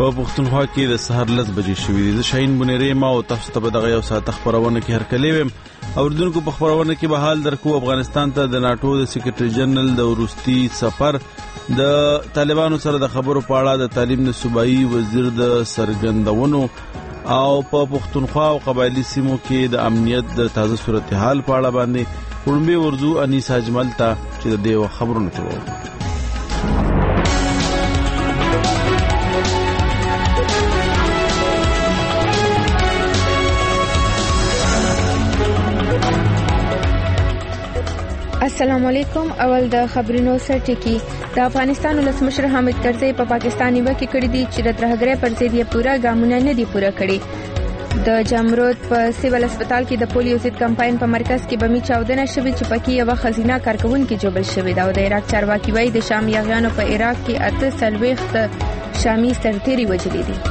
په پښتونخوا کې د سهار 10 بجې شوې دي. زه شاهین بنيري ما او تاسو ته به دغه یو ساعت خبرونه کې هرکلی ویم. اوردونکو په خبرونه کې به حال درکو افغانستان ته د ناتو د سیکریټری جنرال د وروستي سفر، د طالبانو سره د خبرو په اړه د تعلیم د صوبایي وزیر د سرګندونو او په پښتونخوا او قبایلی سیمو کې د امنیت د تازه صورتحال په اړه باندې وړاندې ورزو انیس اجمل ته چې د دې خبرونه کوي. السلام علیکم. اول د خبرونو سرټکی. د افغانستان ولسمشر حامد کرزی په پاکستان نیوکه کړې دي چې د ترهګرۍ پر ضد یې پوره ګامونه نه دي پوره کړي. د جمرود په سیول هسپتال کې د پولیو ضد کمپاین په مرکز کې بمي چاودنه شوې چې پکې یو خزینه کارکونکو جوړل شوې ده. او د عراق چارواکي وایي د شام یاغیانو په عراق کې 48 شامي سرتیري وژلي دي.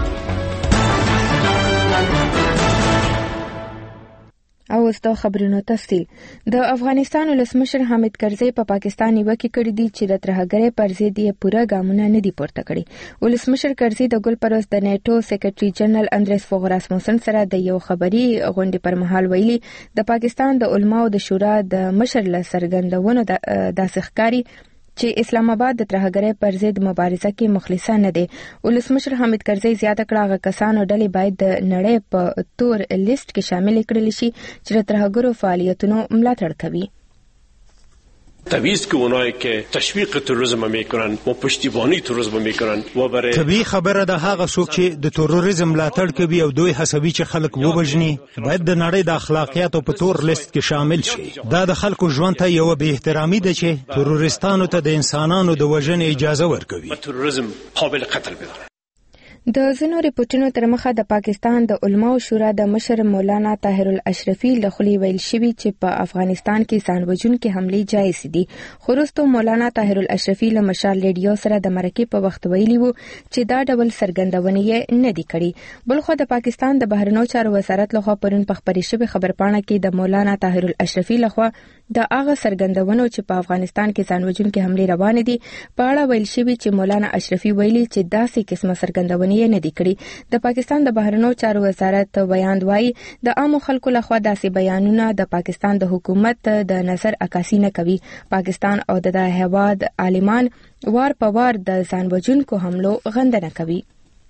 او اوس د خبرونو تفصیل. د افغانستان ولسمشر حامد کرزی په پاکستان نیوکه کړې دي چې د ترهګرۍ پر ضد یې پوره ګامونه نه دي پورته کړي. ولسمشر کرزی د ګلپروس د نیټو سیکریټری جنرال اندریس فوغ راسموسن سره د یو خبري غونډې پر مهال ویلي د پاکستان د علماو د شورا د مشر له سرګندونو د سخکاري چې اسلام آباد د ترهګرۍ پر ضد مبارزه کې مخلصه نه دي. ولسمشر حامد کرزی زیاته کړه هغه کسانو ډلې باید د نړۍ په تور لیست کې شامل کړل شي چې د ترهګرو فعالیتونو ملاتړ کوي. تبعیض که اونایی که تشویق تروریسم میکنن و پشتیبانی تروریسم میکنن و برای طبیعي خبره ده هغه څوک چې د تروریسم ملاتړ کوي او دوی حسابي چې خلک وبژني باید د نړۍ د اخلاقیاتو په تور لیست کې شامل شي. دا د خلکو ژوند ته یو به احترامي ده چې تروریستانو ته د انسانانو د وژنې اجازه ورکوي. تروریسم قابل قتل بداره. د ځینو ریپورتونو تر مخه د پاکستان د علماو شورا د مشر مولانا طاهر الاشرفي له خولې ویل شوی چې په افغانستان کې ځانوژونکې حملې جایز دي. خو وروسته مولانا طاهر الاشرفي له مشال ریډیو سره د مرکې په وخت ویلي وو چې دا ډول سرګندونې یې نه دي کړي. بلخو د پاکستان د بهرنیو چارو وزارت لخوا پرون په خبري شوی خبرپاڼه کې د مولانا طاهر الاشرفي لخوا د هغه سرګندونو چې په افغانستان کې ځانوژونکې حملې روانې دي په اړه ویل شوی چې مولانا اشرفي ویلي چې داسې قسمه سرګندونې نه دي کړي. د پاکستان د بهرنیو چارو وزارت بیان وایي د عامو خلکو لخوا داسې بیانونه د پاکستان د حکومت د نظر عکاسي نه کوي. پاکستان او د هیواد عالمان وار په وار د ځانوژونکو حملو غندنه کوي.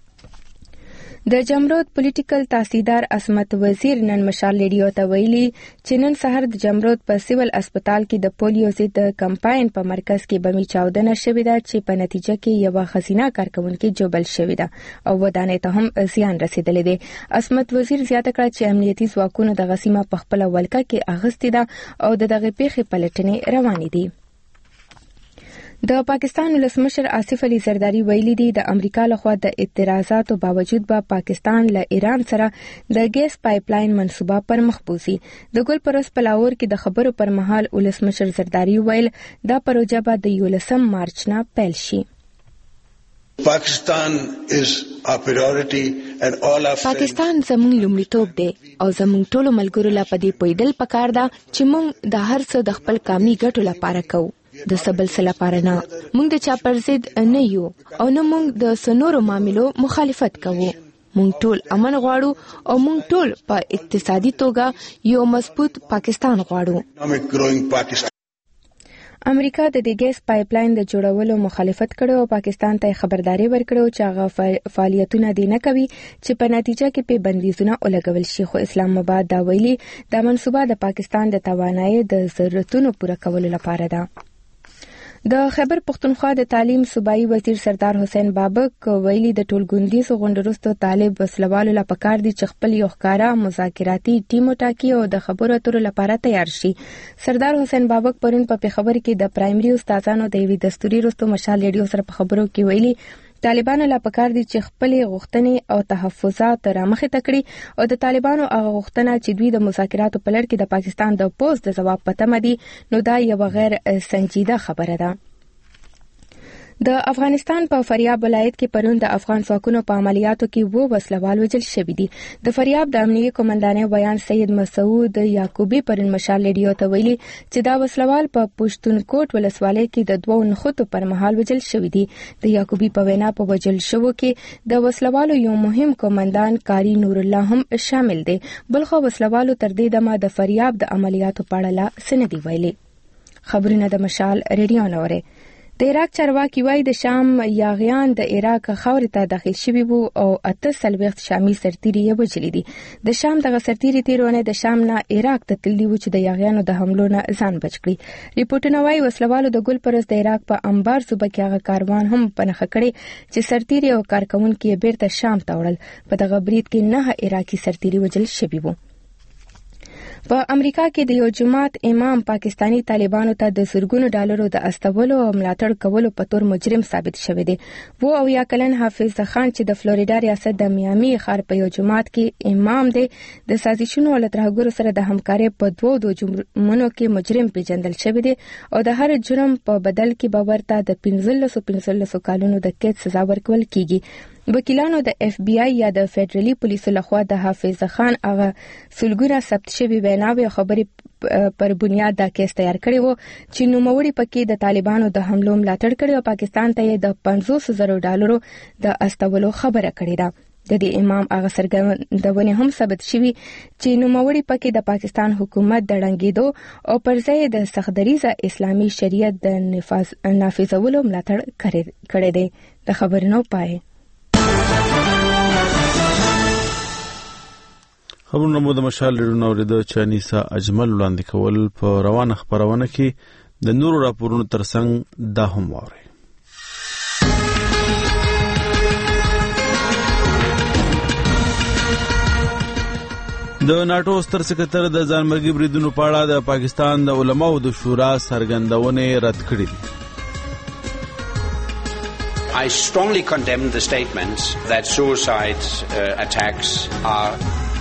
د جمرود پولیټیکل تحصیلدار عصمت وزیر نن مشال ریډیو ته ویلي چې نن سحر د جمرود په سیول هسپتال کې د پولیو ضد کمپاین په مرکز کې بمي چاودنه شوې ده چې په نتیجه کې یو خزینه کارکونکو جوړل شوې ده او ودانۍ ته هم زیان رسیدلی دی. عصمت وزیر زیاته کړه چې امنیتي ځواکونو د غسیمه په خپل ولکه کې اغستې ده او د دغه پیښې پلټنې روانې دي. د پاکستان ولسمشر آصف علي زرداری ویلي دي د امریکا لخوا د اعتراضاتو باوجود به پاکستان له ایران سره د ګیس پایپ لاین منصوبه پر مخ بوزي. د ګلپروس په لاهور کې د خبرو پر مهال ولسمشر زرداری ویل دا پروژه به د 11 مارچ نه پیل شي. پاکستان زموږ لومړیتوب دی او زموږ ټولو ملګرو لا په دې پوهېدل پکار ده چې موږ د هر څه د خپل قومي ګټو لپاره کوو، د سبل لپاره نه. موږ د چا پر ضد نه یو او نه موږ د سنورو معاملو مخالفت کوو. موږ ټول امن غواړو او موږ ټول په اقتصادي توګه یو مضبوط پاکستان غواړو. امریکا د دې ګیس پایپ لاین د جوړولو مخالفت کړو او پاکستان ته خبرداري ورکړو چې هغه فعالیتونه دي نه کوي چې په نتیجه کې په بندیزونه ولګول شي. خو اسلام آباد دا ویلي د منصوبه د پاکستان د توانایي د ضرورتونو پوره کولو لپاره ده. د خیبر پختونخوا د تعلیم صوبایي وزیر سردار حسین بابک ویلي د ټولګوندیزو غونډو وروسته طالب وسلوالو لا پکار دي چې خپل یو ښکارا مذاکراتي ټیم وټاکي او د خبرو اترو لپاره تیار شي. سردار حسین بابک پرون په خبر کې د پرایمري استادانو د یوې دستوري وروسته مشال ریډیو سره په خبرو کې ویلي طالبانو لا پکار دي چې خپل غوښتنې او تحفظات رامخې تکړي او د طالبانو هغه غوښتنه چې دوی د مذاکراتو په لړ کې د پاکستان د پوز د جواب پته مدي نو دا یو غیر سنجیده خبره ده. د افغانستان په فاریاب ولایت کې پرون د افغان ځواکونو په عملیاتو کې وسلوال وژل شوي دي. د فاریاب د امنیتي قومندانۍ بیان سید مسعود یعقوبی پرون مشال ریډیو ته ویلي چې دا وسلوال په پښتونکوټ ولسوالۍ کې د دوو نښتو پر مهال وژل شوي دي. د یعقوبی په وینا په وژل شوو کې د وسلوالو یو مهم قومندان کاری نور الله هم شامل دی. بلخو وسلوالو تر دې دمه د فاریاب د عملیاتو په اړه لا څه نه دي ویلي. خبرونه د مشال ریډیو نه اوري. د عراق چارواکي وايي د شام یاغیان د عراق خاورې ته داخل شوي وو او 48 شامي سرتیري یې وژلي دي. د شام دغه سرتیري تیرونه د شام نه عراق ته تللي وو چې د یاغیانو د حملو نه ځان بچ کړي. ریپورټونه وايي وسلوالو د ګل پرست د عراق په انبار صوبه کې هغه کاروان هم په نښه کړی چې سرتیري او کارکونکي یې بیرته شام ته وړل. په دغه برید کې 9 عراقي سرتیري وژل شوي وو. په امریکا کې د یو جماعت امام پاکستانی طالبانو ته د زرګونو ډالرو د استولو او ملاتړ کولو په تور مجرم ثابت شوی دی. و او یا کلن حافظ خان چې د فلوریدا ریاست د میامي ښار په یو جماعت کې امام دی د سازشونو او ترهګرو سره د همکارۍ په دوو جرمونو کې مجرم پیژندل شوی دی او د هر جرم په بدل کې به ورته د 15 کالونو د قید سزا ورکول کیږي. وکیلانو د اف بی آی یا د فدرالي پولیسو لخوا د حافظ خان هغه سلګونه ثبت شوی ویناوي او خبرې پر بنیاد دا کیس تیار کړی وو چې نوموړي پکې د طالبانو د حملو ملاتړ کړی او پاکستان ته یې د 500,000 ډالرو د استولو خبره کړې ده. د دې امام هغه سرګردونې هم ثبت شوي چې نوموړي پکې د پاکستان حکومت د ړنګېدو او پر ځای د سختدریزه اسلامي شریعت د نافذولو ملاتړ کړی دی. د خبرونو پای خبرونه مو د مشال ریډیو اوریدو چې انیسا اجمل وړاندې کول. په روانه خبرونه کې د نورو راپورونو ترڅنګ دا هم واورئ. د ناتو ستر سکرټر د ځانمرګي بریدونو په اړه د پاکستان د علماو د شورا څرګندونې رد کړې دي. I strongly condemn the statements that suicide attacks are.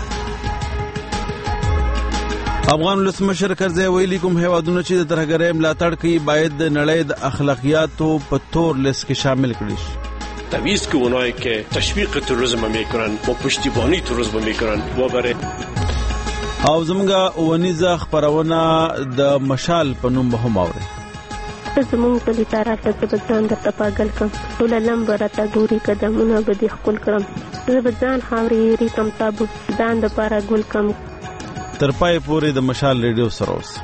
افغان ولسمشر کرزی ویلي کوم هیوادونه چې د ترهګرۍ ملاتړ کوي باید د نړۍ د اخلاقیاتو په تور لیست کې شامل کړي شي. تبعیض که اونایی که تشویق تروریسم میکنن و پشتیبانی تروریسم میکنن و برای او زمونږه ونیزه خبرونه د مشال په نوم به هم اورئ. زمونږ په لیدارات ته به ځان درته پاګل کړم، ټوله لمبه راته ګوري قدمونه به دې ښکل کړم، زه به ځان خاورې ایرې کړم تا به ځان دپاره ګل کړم. تر پای پورې د مشال ریډیو سره اوسئ.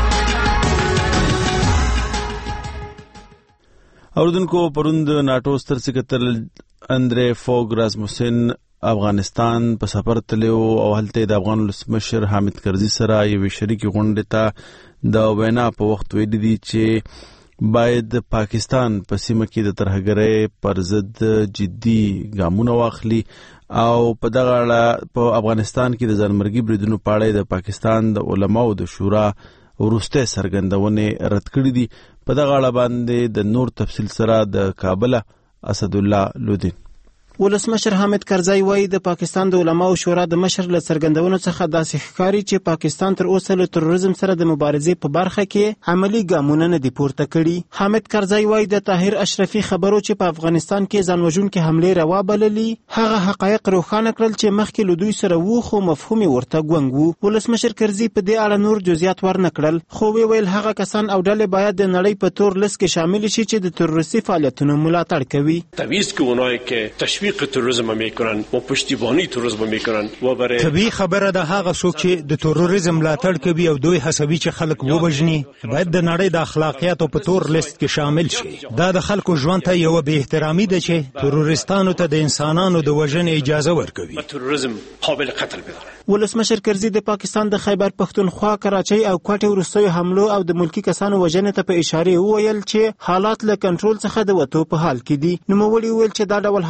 اوریدونکو پرون د ناټو ستر سکرټر اندرې فوګ راسموسن افغانستان په سفر تلو او هلته د افغان ولسمشر حامد کرزي سره یو شریک غونډه ته د وینا په وخت ویلي دي چې باید پاکستان په سیمه کې د ترهګرۍ پر ضد جدي ګامونه واخلي او په دغه اړه په افغانستان کې د ځانمرګي بریدونو په اړه د پاکستان د علماو د شورا وروسته څرګندونې رد کړې دي. په دغه اړه باندې د نور تفصیل سره د کابل اسد الله لودین. ولسمشر حامد کرزی وایي د پاکستان د علماو شورا د مشر له څرګندونو څخه داسې ښکاري چې پاکستان تر اوسه له تروریزم سره د مبارزې په برخه کې عملی ګامونه نه دي پورته کړي. حامد کرزی وایي د طاهر اشرفي خبرو چې په افغانستان کې ځانوژونکې حملې روا بللي هغه حقایق روښانه کړل چې مخکې له دوی سره وو خو مفهوم یې ورته ګونګ وو. ولسمشر کرزي په دې اړه نور جزئیات ورنه کړل خو ویل هغه کسان او ډلې باید د نړۍ په تور لیست کې شامل شي چې د تروریستي فعالیتونو ملاتړ کوي. تبعیض که اونایی که تشویق تروریسم میکنن و پشتیبانی تروریسم میکنن و برای طبیعي خبره ده هغه څوک چې د تروریزم ملاتړ کوي او دوی حسابي چې خلک وبژني باید د نړۍ د اخلاقیاتو په تور لیست کې شامل شي. دا د خلکو ژوند ته یو بې احترامي ده چې تروریستانو ته د انسانانو د وژنې اجازه ورکوي. تروریسم قابل قتل بداره. ولسمشر کرزي د پاکستان د خیبر پښتونخوا، کراچۍ او کوټې وروستیو حملو او د ملکی کسانو وژنې ته په اشاره وویل چې حالات له کنټرول څخه د وتو په حال کې دي. نوموړي وویل چې دا ډول حالات د هیڅ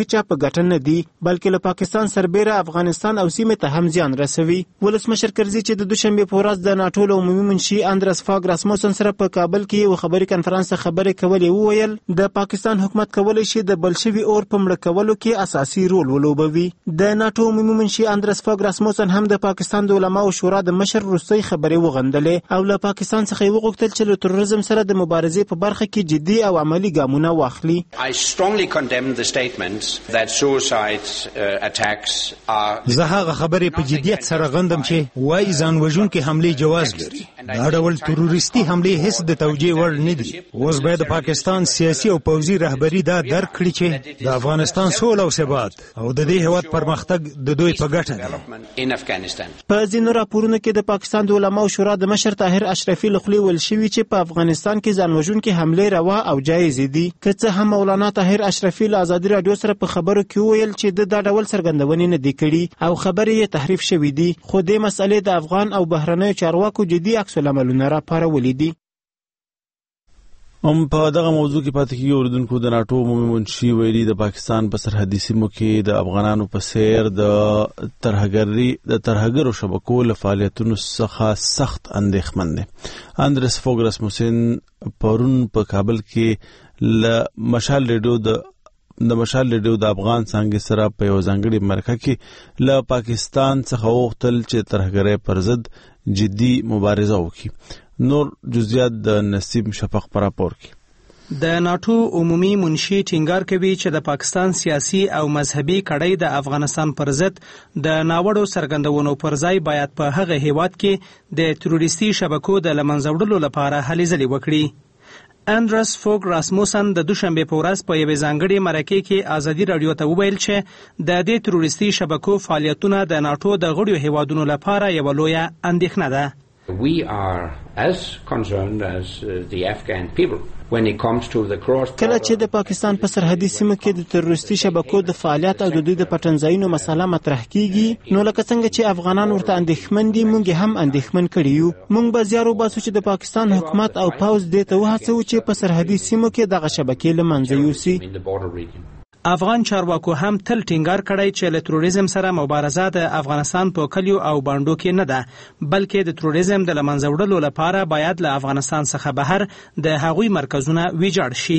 هیڅ په ګټه نه دي بلکې له پاکستان سربېره افغانستان او سیمې ته هم زیان رسوي. ولسمشر کرزي چې د دوشنبه په ورځ د ناټو له عمومي منشي اندرس فاګ راسموسن سره په کابل کې یو خبري کنفرانس خبرې کولې وویل د پاکستان حکومت کولی شي د بلشوي اور په مړه کولو کې اساسي رول ولوبوي. د ناټو عمومي منشي اندرس فاګ راسموسن هم د پاکستان د علماو شورا د مشر روسي خبرې وغندلې او له پاکستان څخه وغوښتل چې له تروریزم سره د مبارزې په برخه کې جدي او عملی ګامونه واخلي. I strongly condemn the statements that suicide attacks are زه هغه خبرې په جدیت سره غندم چې وایي ځان وژونکي حملې جواز لري. دا ډول تروریستي حملې هیڅ د توجیه وړ نه دي. اوس باید د پاکستان سیاسي او پوځي رهبري دا درک کړي چې د افغانستان سوله او ثبات او د دې هیواد پرمختګ د دوی په ګټه دی. په ځینو راپورونو کې د پاکستان د علماو شورا د مشر طاهر اشرفي لخوا ویل شوي چې په افغانستان کې ځان وژونکي حملې روا او جایز دي. که څه هم مولانا طاهر اشرفي له ازادي رادیو سره په خبرو کې ویل چې د دا ډول څرګندونې نه دي کړي او خبرې یې تحریف شوي دي، خو دې مسئلې د افغان او بهرنیو چارواکو جدي عکس العملونه راپارولي دي. په دغه موضوع کې پاتې کیږي اوریدونکو د ناټو عمومي منشي ویلي د پاکستان په سرحدي سیمو کې د افغانانو په څیر د ترهګرو شبکو له فعالیتونو څخه سخت اندېښمن دي. اندرس فوګ راسموسن پرون په کابل کې له مشال ریډیو د افغان څانګې سره په یو ځانګړي مرکه کې له پاکستان څخه وغوښتل چې ترهګرۍ پر ضد جدي مبارزه وکړي. نور جزئیات د نسیم شفق پر راپور کې. د ناټو عمومي منشي ټینګار کوي چې د پاکستان سیاسي او مذهبي کړۍ د افغانستان پر ضد د ناوړو څرګندونو پر ځای باید په هغه هیواد کې د تروریستي شبکو د لمنځه وړلو لپاره هلې ځلې وکړي. اندرس فوګ راسموسن د دوشنبه په ورځ په یوې ځانګړې مرکې کې ازادي رادیو ته وویل چې د دې تروریستي شبکو فعالیتونه د ناټو د غړیو هیوادونو لپاره یوه لویه اندېښنه ده. We are as concerned as the Afghan people when it comes to the cross. کله چې د پاکستان په سرحدي سیمو کې د تروریستي شبکو د فعالیت او د دوی د پټنځایونو مسله مطرح کیږي، نو لکه څنګه چې افغانان ورته اندېښمن دي، موږ هم اندېښمن کړي یو. موږ به زیار وباسو چې د پاکستان حکومت او پوځ دې ته وهڅوي چې په سرحدي سیمو کې دغه شبکې له منځه یوسي. افغان چارواکو هم تل ټینګار کړی چې له تروریزم سره مبارزه د افغانستان په کلیو او بانډو کې نه ده، بلکې د تروریزم د لمنځه وړلو لپاره باید له افغانستان څخه بهر د هغوی مرکزونه ویجاړ شي.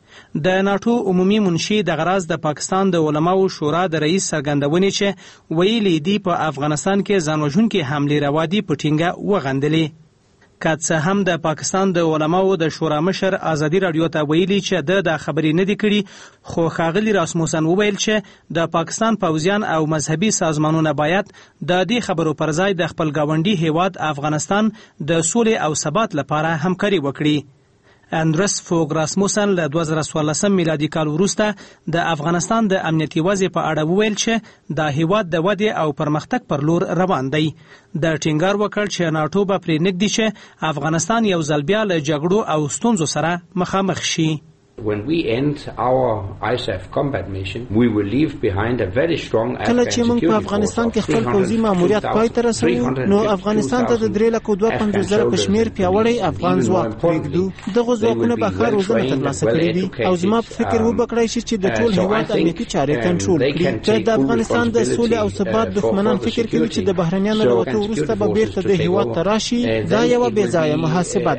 د ناټو عمومي منشي د غراز د پاکستان د علماو شورا د رئیس څرګندونې چې ویلي دي په افغانستان کې ځان وژونکي حملې روا دي په ټینګه وغندلې. که څه هم د پاکستان د علماو د شورا مشر ازادي رادیو ته ویلي چې د خبرې نه دي کړي، خو ښاغلي راسموسن وویل چې د پاکستان پوځیان او مذهبي سازمانونه باید د دې خبرو پر ځای د خپل ګاونډي هیواد افغانستان د سولې او ثبات لپاره همکاري وکړي. اندرس فوګ راسموسن له 2014 میلادي کال وروسته د افغانستان د امنیتي وضع په اړه وویل چې د هیواد د ودې او پرمختګ پر لور روان دی. د ټینګار وکړ چې ناټو به پرې نږدي چې افغانستان یو ځل بیا له جګړو او ستونزو سره مخامخ شي. When we end our ISAF combat mission, we will leave behind a very strong کله چې موږ په افغانستان کې خپل پوځي ماموریت پای ته رسوو، نو افغانستان ته د 3,52,000 په شمیر پیاوړی افغان ځواک پرېږدو. دغه ځواکونه به ښه روزنه ترلاسه کړې وي او زما په فکر وبکړی شي چې د ټول هیواد امنیتي چارې کنټرول کړي. که د افغانستان د سولې او ثبات دښمنان فکر کوي چې د بهرنیانو له وتو وروسته به بیرته د هیواد ته راشي، دا یوه بې ځایه محاسبه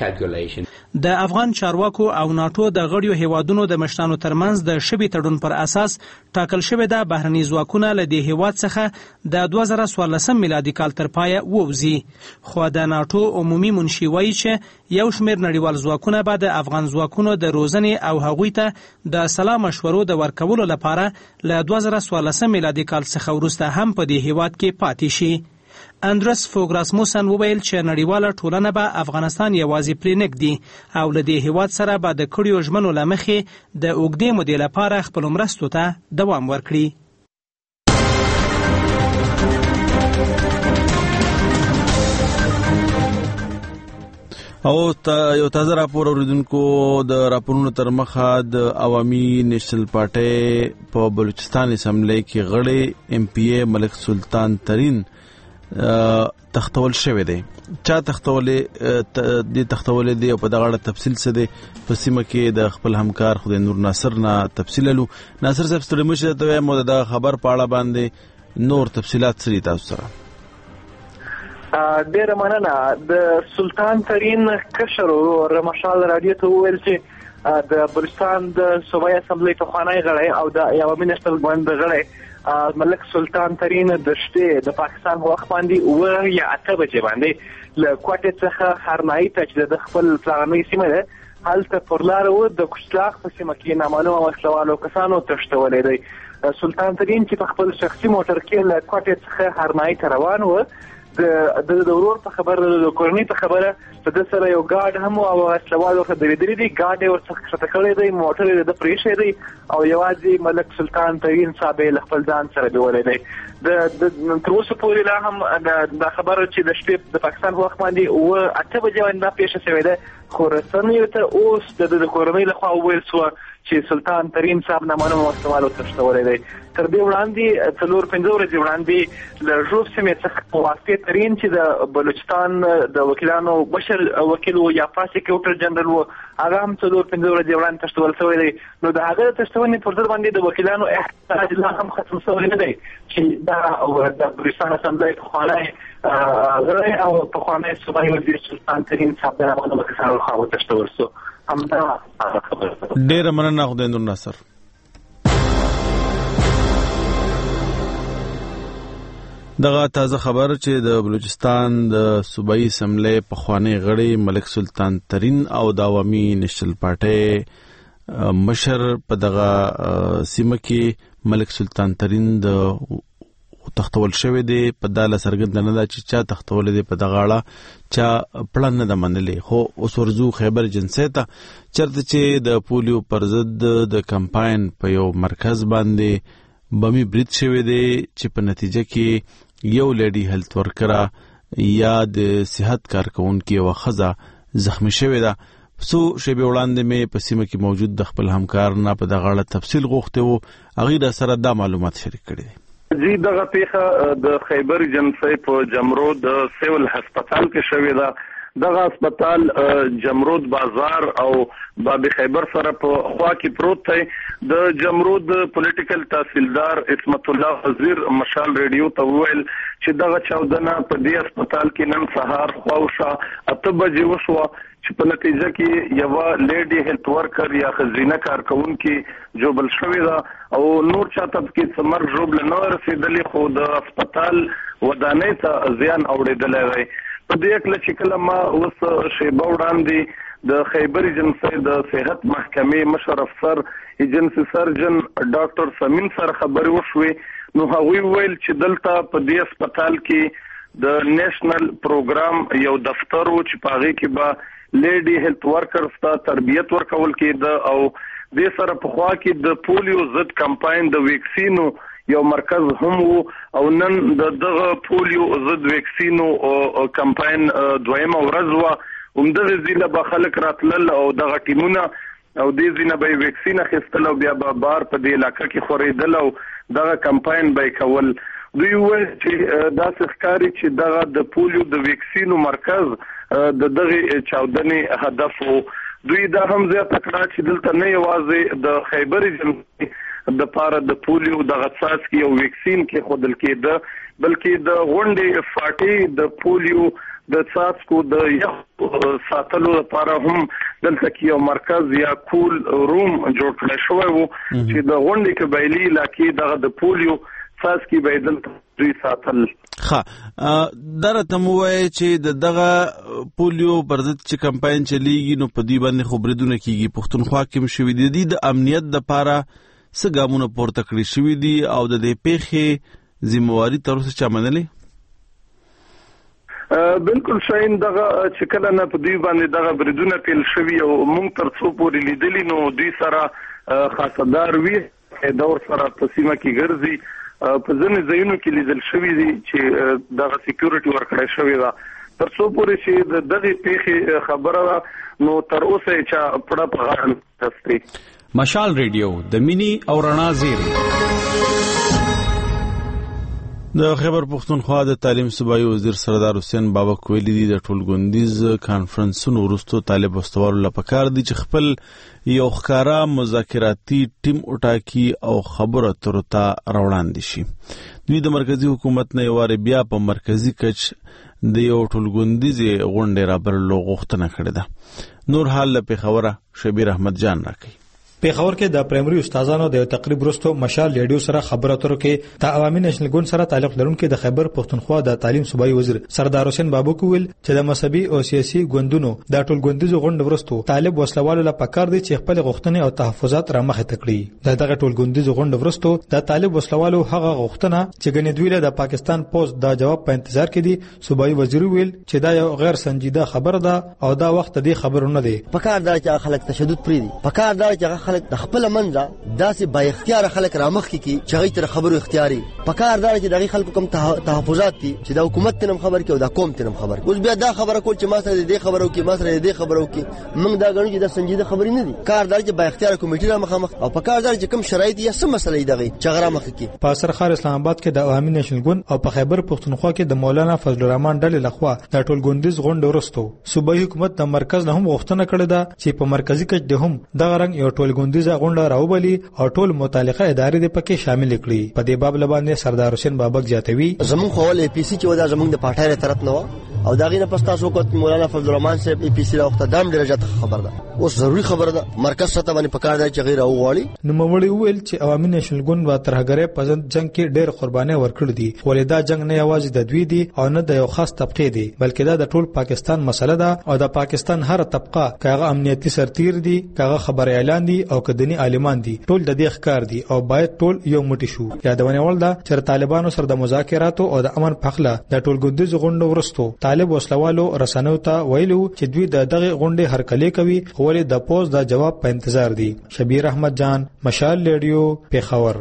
ده. د افغان چارواکو او ناټو د غړیو هیوادونو د مشرانو ترمنځ د شبي تړون پر اساس ټاکل شوې ده بهرني ځواکونه له دې هیواد څخه د 2014 میلادي کال تر پایه ووځي. خو د ناټو عمومي منشي وایي چې یو شمېر نړیوال ځواکونه به د افغان ځواکونو د روزنې او هغوی ته د سلا مشورو د ورکولو لپاره له 2014 میلادي کال څخه وروسته هم په دې هیواد کې پاتې شي. اندرس فوګ راسموسن وویل چې نړیواله ټولنه به افغانستان یوازې پرې نږدي او له دې هیواد سره به د کړیو ژمنو له مخې د اوږدې مودې لپاره خپلو مرستو ته دوام ورکړي. او یو تازه راپور اوریدونکو د راپورونو تر مخه د عوامي نیشنل پارټۍ په بلوچستان اسمبلی کې غړی ایم پی ای ملک سلطان ترین تختول شوی دی. چا تختولې دی او په دغه اړه تفصیل څه دی په سیمه کې د خپل همکار خدای نور ناصر نه تفصیل لو. ناصر صاحب ستړي مشه ته مو د خبر په اړه باندې نور تفصيلات سری تاسو سره. ډیر مننه. د سلطان ترين کشر رمشال رادیو ته ویل چې د بلوچستان د صوبایي اسمبلی په خوانی غړی او د یو منسټر ګوند غړی ملک سلطان ترين د شته د پاکستان وخت باندې یا 8 بجې باندې له کوټه څخه هرنای ته چې د خپل پلانې سیمه ده هلته پرلار و د کوشلاخ په سیمه کې نامعلومه وسلوالو کسانو تشتولې دی. سلطان ترين چې په خپل شخصي موټر کې له کوټه څخه هرنای ته روان و د ورور په خبر د کورنۍ په خبره د سره یو ګارد هم او وسلوالو ته درې دی ګارد ورڅخه څخه کړی دی موټر د پریښې دی او یوازې ملک سلطان ترين صاحب له خپل ځان سره دیولې دی. د تر اوسه پورې لا هم د خبره چې د شپې د پاکستان وخت باندې او 8 بجې باندې پیښه شوې ده خو رسنیو ته اوس د کورنۍ لخوا ویل شو چې سلطان ترين صاحب نامعلومه وسلوالو تشتولې دی. تر دې وړاندې 4-5 ورځې وړاندې له ژوب سیمې څخه په واسطه ترين چې د بلوچستان د وکیلانو بشر وکیل یا پروسیکیوټر جنرال و هغه هم 4-5 ورځې وړاندې تشتول شوی دی. نو د هغه تشتونې پر ضد باندې د وکیلانو احتجاج لا هم ختم شوی نه دی چې دا د بلوچستان اسمبلی په خوانی غړی او په خوانی صوبایي وزیر سلطان ترين صاحب د نامعلومه کسانو خوا تشتول شو. ډیر مننه خدای نور ناصر. دغه تازه خبر چې د بلوچستان د صوبایي اسمبلی پخوانی غړی ملک سلطان ترين او د عوامي نېشنل پارټي مشر په دغه سیمه کې ملک سلطان ترين د تختول شوی دی په داله سرګند نه دا چې چا تختول دی په دغه اړه چا پلان نه منلې. خو اوس ورزو خیبر جنسي ته چرته چې د پولیو پر ضد د کمپاین په یو مرکز باندې بمی برید شوی دی چې په نتیجه کې یو لیډي هیلث ورکر یا د صحت کارکونکو یو خزه زخمی شوی ده. سو شیبه وړاندې مې په سیمه کې موجود د خپل همکار نه په دغه اړه تفصیل غوښته وو هغه د سره د معلومات شریک کړي. جی دغه پیښه د خیبر جنسي په جمرود سیول هسپتال کې شوې ده. دغه هسپتال جمرود بازار او باب خیبر سره په خوا کې پروت دی. د جمرود پولیټیکل تحصیلدار اسمت الله وزیر مشال ریډیو ته ویل چې دغه چاودنه په دې هسپتال کې نن سهار خواوشه 8 بجې وشوه چې په نتیجه کې یو لیډي هیلث ورکر یا خزینه کارکونکو جوبل شوې ده او نور چاته کې څمر جوبل نه رسیدلې خو د هسپتال ودانۍ ته زیان اوریدلې وي. په دې کې چې کله ما اوس شیبه وړاندې د خیبر جنسي د صحت محکمې مشر افسر ایجنسی سرجن ډاکټر سمین سره خبري وشوي نو هغوی ویل چې دلته په دې هسپتال کې د نېشنل پروګرام یو دفتر و چې پاغي کې با لیډي هیلث ورکرز ته تربیت ورکول کېده او د سره په خوا کې د پولیو ضد کمپاین د ویکسینو یو مرکز هم وو او نن دغه پولیو ضد ویکسینو کمپاین دویمه ورځ و همدغه ځله به خلک راتلل او دغه ټیمونه او دې ځینه به ویکسین اخیستل او بیا به بار په دې علاقې کې خورېدل او دغه کمپاین به کول. دوی وایي چې دا ښکاري چې دغه د پولیو د ویکسینو مرکز د دغه چاودنې هدف وو. دوی دا هم زیاته کړه چې دلته نه یوازې د خیبر جنسي د پاره د پولیو د غصاص کې یو ویکسین کې خودل کېده بلکې د غونډې فاټي د پولیو د څاڅکو د یو ساتلو لپاره هم دلته کې یو مرکز یا کول روم جوړ کړی شوی وو چې د غونډې قبایلی علاقې د پولیو څاڅکي به دلته دوی ساتل. ها درته مو وایي چې دغه پولیو پر ضد چې کمپاین چلیږي نو په دې باندې خبردونه کیږي پښتونخوا کې مشوي دي د امنیت لپاره څه ګامونه پورته کړی شوی دي او د دې پیښې ذمہواری تر اوسه چا منلې؟ بالکل شاین دغه چې کله نه په دوی باندې دغه بریدونه پیل شوی او موږ تر څو پورې لیدلی نو دوی سره خاصدار وی دور سره په سیمه کې ګرځي په ځینې ځایونو کې لیدل شوی دي چې دغه سکیورټي ورکړی شوی دا تر څو پورې چې دغه پیښې خبره نو تر اوسه چې پړه په غاړه تستي. مشال ریډیو د مینی او رڼا زیری د خیبر پختونخوا د تعلیم صوبایي وزیر سردار حسین بابک ویلي دي د ټولګوندیز کانفرنسونو وروسته طالب واستوالو لپاره دي چې خپل یو ښکارا مذاکراتي ټیم وټاکي او خبرو اترو ته راوړاندې شي. دوی د مرکزی حکومت نه یوارې بیا په مرکزی کچ د یو ټولګوندیز غونډې رابرلو غوښتنه کړې ده. نور حال له پېښوره شبیر احمد جان راکوي. پیښور کې د پرایمري استادانو د تقریب وروسته مشال ریډیو سره خبرو اترو کې د عوامي نېشنل ګوند سره تعلق لرونکي د خیبر پختونخوا د تعلیم صوبایي وزیر سردار حسین بابک ویل چې د مذهبي او سیاسي ګوندونو د ټولګوندیزو غونډې وروسته طالب وسلوالو لپاره پکار دي چې خپل غوښتنې او تحفظات را مخه تکړي. دغه ټولګوندیزو غونډې وروسته د طالب وسلوالو هغه غوښتنه چې ګنې دوی له د پاکستان پوز د جواب په انتظار کې دي. صوبایي وزیر ویل چې دا یو غیر سنجیده خبره ده او دا وخت دې خبرونه نه دي. پکار دا چې خلک تشدد پری دي، پکار دا چې خلک د خپل منځه داسې با اختیار خلک رامخ کی چې غي تر خبرو اختیاري پکار دا چې دغه خلکو کوم تحفظات دي چې د حکومت تنم خبر کې او د قوم تنم خبر. اوس بیا دا خبره کول چې ما سره دې خبرو کې ما سره دې خبرو کې موږ دا غنو چې د سنجیده خبرې نه دي. کار دا چې با اختیار کمیټه را مخامخ او پکار دا چې کوم شرایط یا سم مسلې دغه چغره مخ کې. په سرخار اسلام آباد کې د عوامي نېشنل ګوند او په خیبر پختونخوا کې د مولانا فضل الرحمن ډلې لخوا د ټولګوندیز غونډه ورستو صوبایي حکومت د مرکز نه هم غوښتنه کړې ده چې په مرکزی کچ د هم دغه رنګ یو ټولګوندیز غونډه راوبلي او ټول متعلقه ادارې د پکې شامل کړي. په دې باب لبانې سردار حسین بابک جاتوي زمون خو ول پی سی چې ودا زمون د پټایر طرف نه و او داغه نه پستا سو کوت مولانا فضل الرحمن صاحب پی سی له وخت دام درجه خبر ده. اوس ضروری خبر ده مرکز سره باندې پکار دی چې غیر او غواړي. نو مولوی ویل چې عوامي نېشنل ګوند و ترهګرې پزند جنگ کې ډېر قرباني ورکړي دي. ولدا جنگ نه یوازې د دوی دي او نه د یو خاص طبقه دي بلکې دا د ټول پاکستان مسله ده او د پاکستان هر طبقه کاغه امنیتي سرتیر دي کاغه خبر اعلان دي او کدنی عالمان دي ټول د دې ښکار دي او باید ټول یو موټی شو. یادونه ول ده چې طالبانو سره د مذاکراتو او د امن پخله د ټولګوندیز غونډه ورستو طالب وسلوالو رسنیو ته ویلو چې دوی دغه غونډه هرکلی کوي خو له د پوز د جواب په انتظار دي. شبیر احمد جان مشال ریډیو پیښور.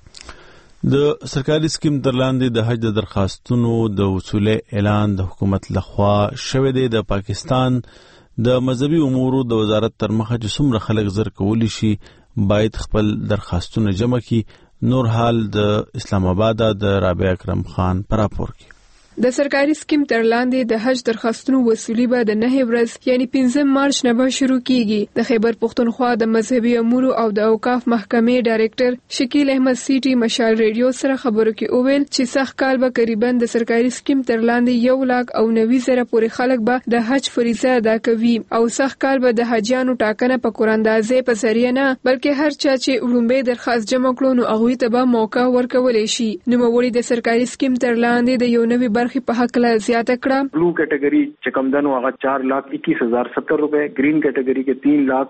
د سرکاري سکیم ترلاندې د حج د درخواستونو د وصول اعلان د حکومت لخوا شوه دی. د پاکستان د مذهبي امورو د وزارت تر مخه چې څومره خلک زر کولی شي باید خپل درخواستونه جمع کړي. نور حال د اسلام آباد د رابعه اکرم خان پر راپور کې. د سرکاري سکیم تر لاندې د حج درخواستونو وصولي به د 9 ورځ یعنی 15 مارچ نه به شروع کیږي. د خیبر پختونخوا د مذهبي امورو او د اوقاف محکمې ډایریکټر شکیل احمد سیټي مشال ریډیو سره خبرو کې اوویل چې سخت کال به قریبا د سرکاري سکیم تر لاندې 1,90,000 پورې خلک به د حج فریضه ادا کوي او سخت کال به د حاجیانو ټاکنه په قراندازې په ذریعہ نه بلکې هر چا چې وړاندې درخواست جمع کړو نو هغه ته به موقع ورکولې شي. نو موري د سرکاري سکیم تر لاندې د یو نوې په حق لا زیاته کړه. بلو کیټګری چې کم دنو هغه 4,21,070 روپے، گرین کیټګری کې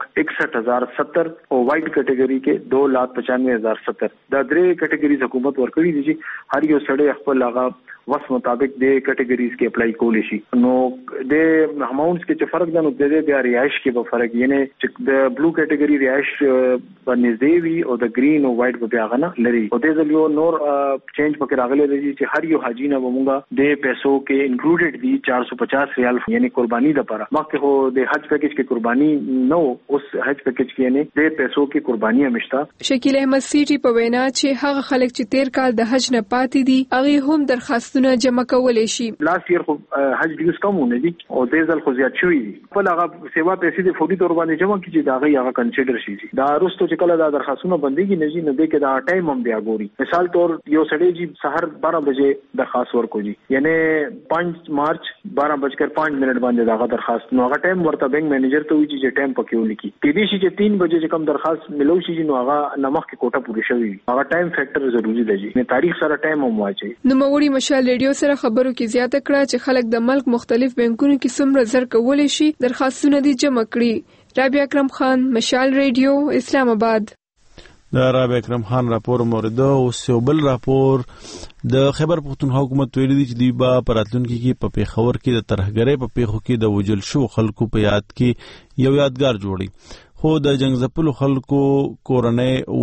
3,61,070 او وائٹ کیټګری کې 2,95,070. دا درې کیټګریز حکومت ورکړي دي چې هر یو سړی خپل هغه وس مطابق د کیټګریز کې اپلای کولی شي. نو د اماونټس کې چې فرق ده نو د بیا ریایش کې به فرق یعنی چې د بلو کیټګری ریایش باندې دی او د گرین او وائٹ په بیا غنه لري. او د یو نور چینج پکې راغلی دی چې هر یو حاجی نه ومونګه د پیسو کې انکلوډډ دي 450 ریال یعنی قربانی لپاره. مخکې هو د حج پیکیج کې قربانی نو اوس حج پیکیج کې یعنی د پیسو کې قربانی همشتا. شکیل احمد سیټي په وینا چې هغه خلک چې 13 کال د حج نه پاتې دي هغه هم درخواست جمع کولای شي. لاست ایئر خو حج ډیوز کمونه دي او د ځل خو زیات شوی دي. په هغه سیوا پیسې د فوري تور باندې جمع کیږي دا هغه کنسیډر شي. دا وروسته چې کله دا درخواستونه بنديږي نه جي نو د کې دا ټایم هم بیا ګوري. مثال تور یو سړی جی سحر 12 بجې درخواست ورکوي یعنی 5 مارچ 12:05 باندې دا درخواست نو هغه ټایم ورته بینک مینیجر ته وی چې ټایم پکې ولیکي. کې دې شي چې 3 بجې کوم درخواست ملو شي نو هغه نمخ کې کوټه پوره شوی هغه ټایم فیکٹر ضروری دی. نه تاریخ سره ټایم هم واچي. نو موري مشال ریډیو سره خبرو کې زیاته کړه چې خلک د ملک مختلف بانکونو کې څومره زر کولای شي درخواستونه دي جمع کړي. رابعه اکرم خان مشال ریډیو اسلام آباد. د رابعه اکرم خان راپور مورد او سیوبل راپور د خیبر پختونخوا حکومت ویلي دي چې دوی به پراتلونکو کې په پیښور کې د ترهګرۍ په پیښو کې د وجل شو خلکو په یاد کې یو یادګار جوړي. خو د جنگزپلو خلکو کورنۍ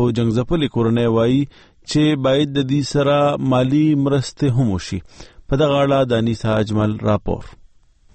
وای چې باید د دې سره مالی مرسته هم وشي. په دغه اړه د انیسا اجمل راپور.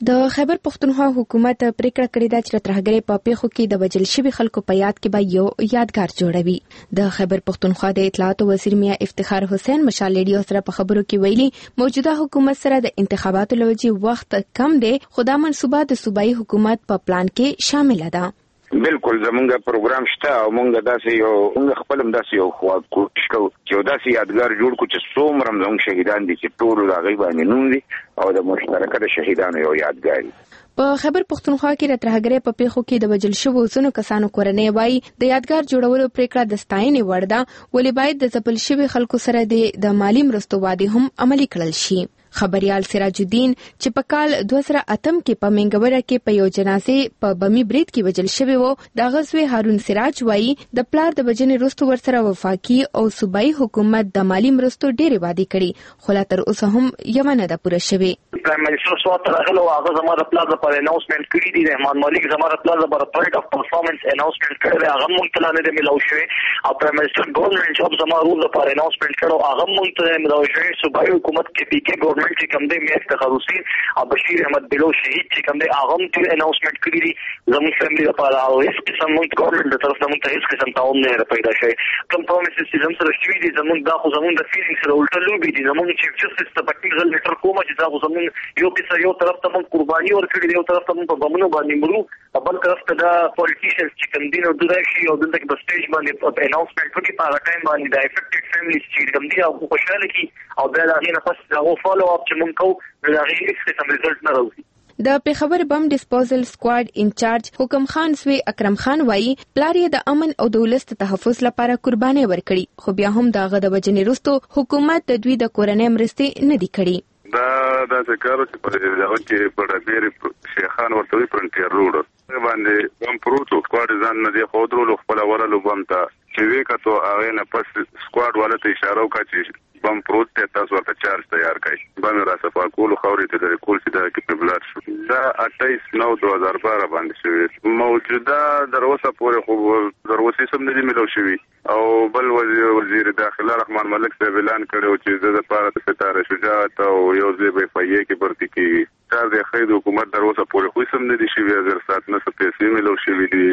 د خیبر پښتونخوا حکومت پریکړه کړې ده چې ترهګرۍ په پیښو کې د وژل شوي خلکو په یاد کې به یو یادګار جوړوي. د خیبر پښتونخوا د اطلاعاتو وزیر میا افتخار حسین مشال ریډیو سره په خبرو کې ویلي موجوده حکومت سره د انتخاباتو لوجې وخت کم دی، خو دا منصوبه د صوبایي حکومت په پلان کې شامل ده. بالکل زمونږ پروګرام شته او مونږ داسې یو مونږ خپل داسې یو کوشش کوو چې داسې یادګار جوړ کړو چې څومره زموږ شهیدان دي چې ټول د هغوی باندې نوم دي او د مشترکه د شهیدانو یو یادګار دي. په خیبر پښتونخوا کې د ترهګرۍ په پیښو کې د وژل شوو ځینو کسانو کورنۍ وایي د یادګار جوړولو پریکړه د ستاینې وړ ده، ولې باید د ځپل شوي خلکو سره د مالي مرستو وعدې هم عملي کړل شي. خبريال سراج الدین چې په کال 2008 کې په منګوره کې په یو جنازې په بمی برید کې وژل شوی وو، د غزوی هارون سراج وایي د پلار د وجنې وروسته ورسره وفاقي او صوبایي حکومت د مالی مرستو ډېرې وعدې کړي، خو لا تر اوسه هم یو نه ده پوره شوې. پرایم منسټر سو تر هغه هغه زما د پلان لپاره اناونسمنت کړی دی، رحمان مالک زما د پلان لپاره پوینټ اف پرفارمنس اناونسمنت کړی دی، هغه مونږ ته نه دی ملو شوی، او پرایم منسټر ګورنمنت جاب زما رول لپاره اناونسمنت کړو، هغه مونږ ته ملو شوی. صوبایي حکومت کې پی کې ګورنمنت چې کوم دی افتخار حسین او بشیر احمد بلو شهید چې کوم دی هغه هم اناونسمنت کړی دی زموږ فیملی لپاره، او هیڅ قسم مونږ ګورنمنت د طرف نه مونږ ته هیڅ قسم تعاون نه پیدا شوی. کوم پرومیسز چې زموږ سره شوي دي زموږ دا خو زموږ د فیلینګ سره الټه لوبې دي. زموږ چیف جسټس ته پټیکل لیټر کومه چې دا خو زموږ یو قصه یو طرف ته مونږ قرباني ورکړي دی، یو طرف ته مونږ په بمونو باندې مرو، بل طرف ته دا پولیټیشنز چې کوم دي نو دوی راشي او دلته په سټیج باندې اناونسمنت وکړي په هغه ټایم باندې د افیکټډ فیملیز چې کوم دي او خوشاله کی او بیا د هغې نه پس هغه فالو اپ چې مونږ کوو نو د هغې هیڅ قسم ریزلټ نه راوځي. د پیښور بم ډیسپوزل سکواډ انچارج حکم خان سوی اکرم خان وایي پلار یې د امن او د ولس تحفظ لپاره قرباني ورکړي، خو بیا هم دغه د وجنې وروسته حکومت د دوی د کورنۍ مرستې نه دي کړي. دا داسې کار چې په دغه کې په ډېرې شیخان ورته وي فرنټیر روډ باندې بم پروت و، سکواډ ځان نه دی ښودلو، خپله ورلو بم ته چې ویې کتو هغې نه پس سکواډ والا ته اشاره وکړه چې بم پروت دی، تاسو ورته چارج تیار کړئ. بم یې راصفا کولو، خاورې ته لرې کول چې دا کې پرې بلار شو. دا 28/9/2012 باندې شوې. موجوده در اوسه پورې خو در اوسې سم نه دي میلاو شوي، او بل وزیر داخله رحمان ملک صاحب اعلان کړی چې د دپاره د ستاره شجاعت او یو ځای به FIA کې برتي کېږي. کار د خیر حکومت در اوسه پورې خو سم نه دي شوي، زر ساعت نه څه پیسې میلاو شوي دي،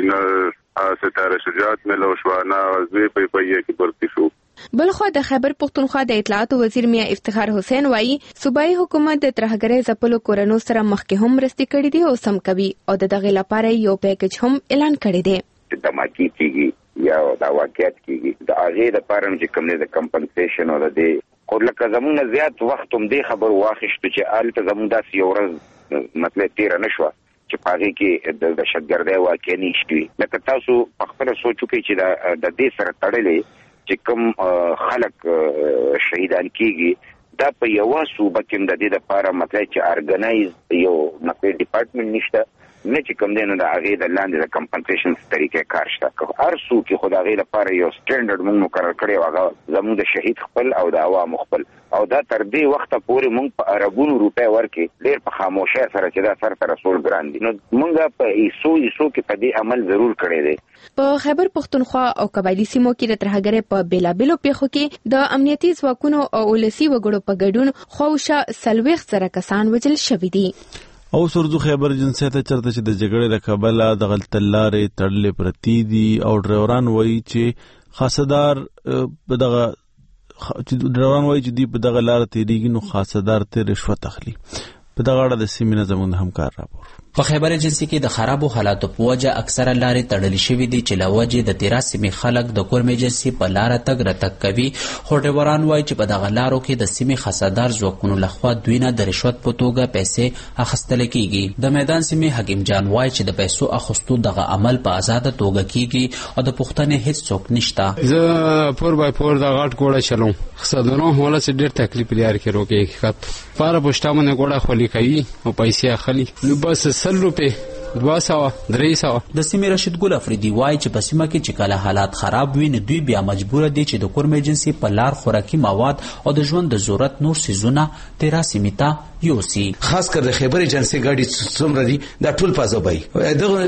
نه ستاره شجاعت میلاو شوه، نه ځای په FIA کې برتي شو. بلخوا د خیبر پښتونخوا د اطلاعاتو وزیر میا افتخار حسین وایي صوبایي حکومت د ترهګرۍ ځپلو کورنو سره مخکې هم مرستې کړې دي او سم کوي، او د دغې لپاره یو پیکج هم اعلان کړی دی. دماکي کېږي یا دا واقعیت کېږي د هغې دپاره چې کوم دی د کمپنسیشن او د دې، خو لکه زموږ نه زیات وخت هم دې خبر واخیستو چې هلته زموږ داسې یو ورځ مطلب تېره نه شوه چې په هغې کې د دهشتګردۍ واقع نه وي. لکه تاسو په خپله سوچ وکړئ چې د دې سره تړلې چې کوم خلک شهیدان کېږي دا په یوه صوبه کې د دې دپاره مطلب چې ارګنایز یو مطلب ډپارټمنټ نشته، نه چې کوم دی نو د هغې د لاندې د کمپنسیشن طریقې کار شته. هر څو کې خو د هغې لپاره یو سټینډرډ موږ مقرر کړی او هغه زموږ د شهید خپل او د عوامو خپل، او دا تر دې وخته پورې موږ په اربونو روپۍ ورکړي، ډېر په خاموشۍ سره چې دا سرته رسول ګران دي. نو موږ په ایسو کې په دې عمل ضرور کړی دی. په خیبر پښتونخوا او قبایلي سیمو کې د ترهګرۍ په بیلابیلو پیښو کې د امنیتي ځواکونو او ولسي وګړو په ګډون خواوشا 40 کسان وژل شوي دي. او سرزو خیبر جنسیت چرته چې د جګړې له کبله د غلطه لارې تړلې پرتې دي، او ډرایوران وایي چې خاصدار په دغه ډرایوران وایي چې دوی په دغه لاره تېرېږي نو خاصدار ته رشوت اخلي. په دغه اړه د سیمې نه زموږ همکار راپور. په خیبر ایجنسي کې د خرابو حالاتو په وجه اکثره لارې تړلې شوي دي چې له وجې د تیرا سیمې خلک د کورم ایجنسي په لاره تګ راتګ کوي، خو ډرایوران وایي چې په دغه لارو کې د سیمې خاصدار ځواکونو لخوا دوی نه د رشوت په توګه پیسې اخیستل کېږي. د میدان سیمې حکیم جان وایي چې د پیسو اخیستو دغه عمل په آزاده توګه کېږي او د پوښتنې هیڅ څوک نشته. زه پور بای پور د غټ ګوړه چلوم، خصدنو هوله چې ډېر تکلیف لري کې روکې حقیقت پاره پښتامونه ګوړه خولي کوي او پیسې اخلي، نو بس 100 روپے 200-300. د سیمې رشید ګل افریدي وایي چې په سیمه کې چې کله حالات خراب وي نو دوی بیا مجبور دي چې د کورم ایجنسي په لار خوراکي مواد او د ژوند د ضرورت نور سیزونه تیرا سیمې ته یوسي. خاص کر د خیبر ایجنسي ګاډي څومره دي دا ټول پازوبای دغه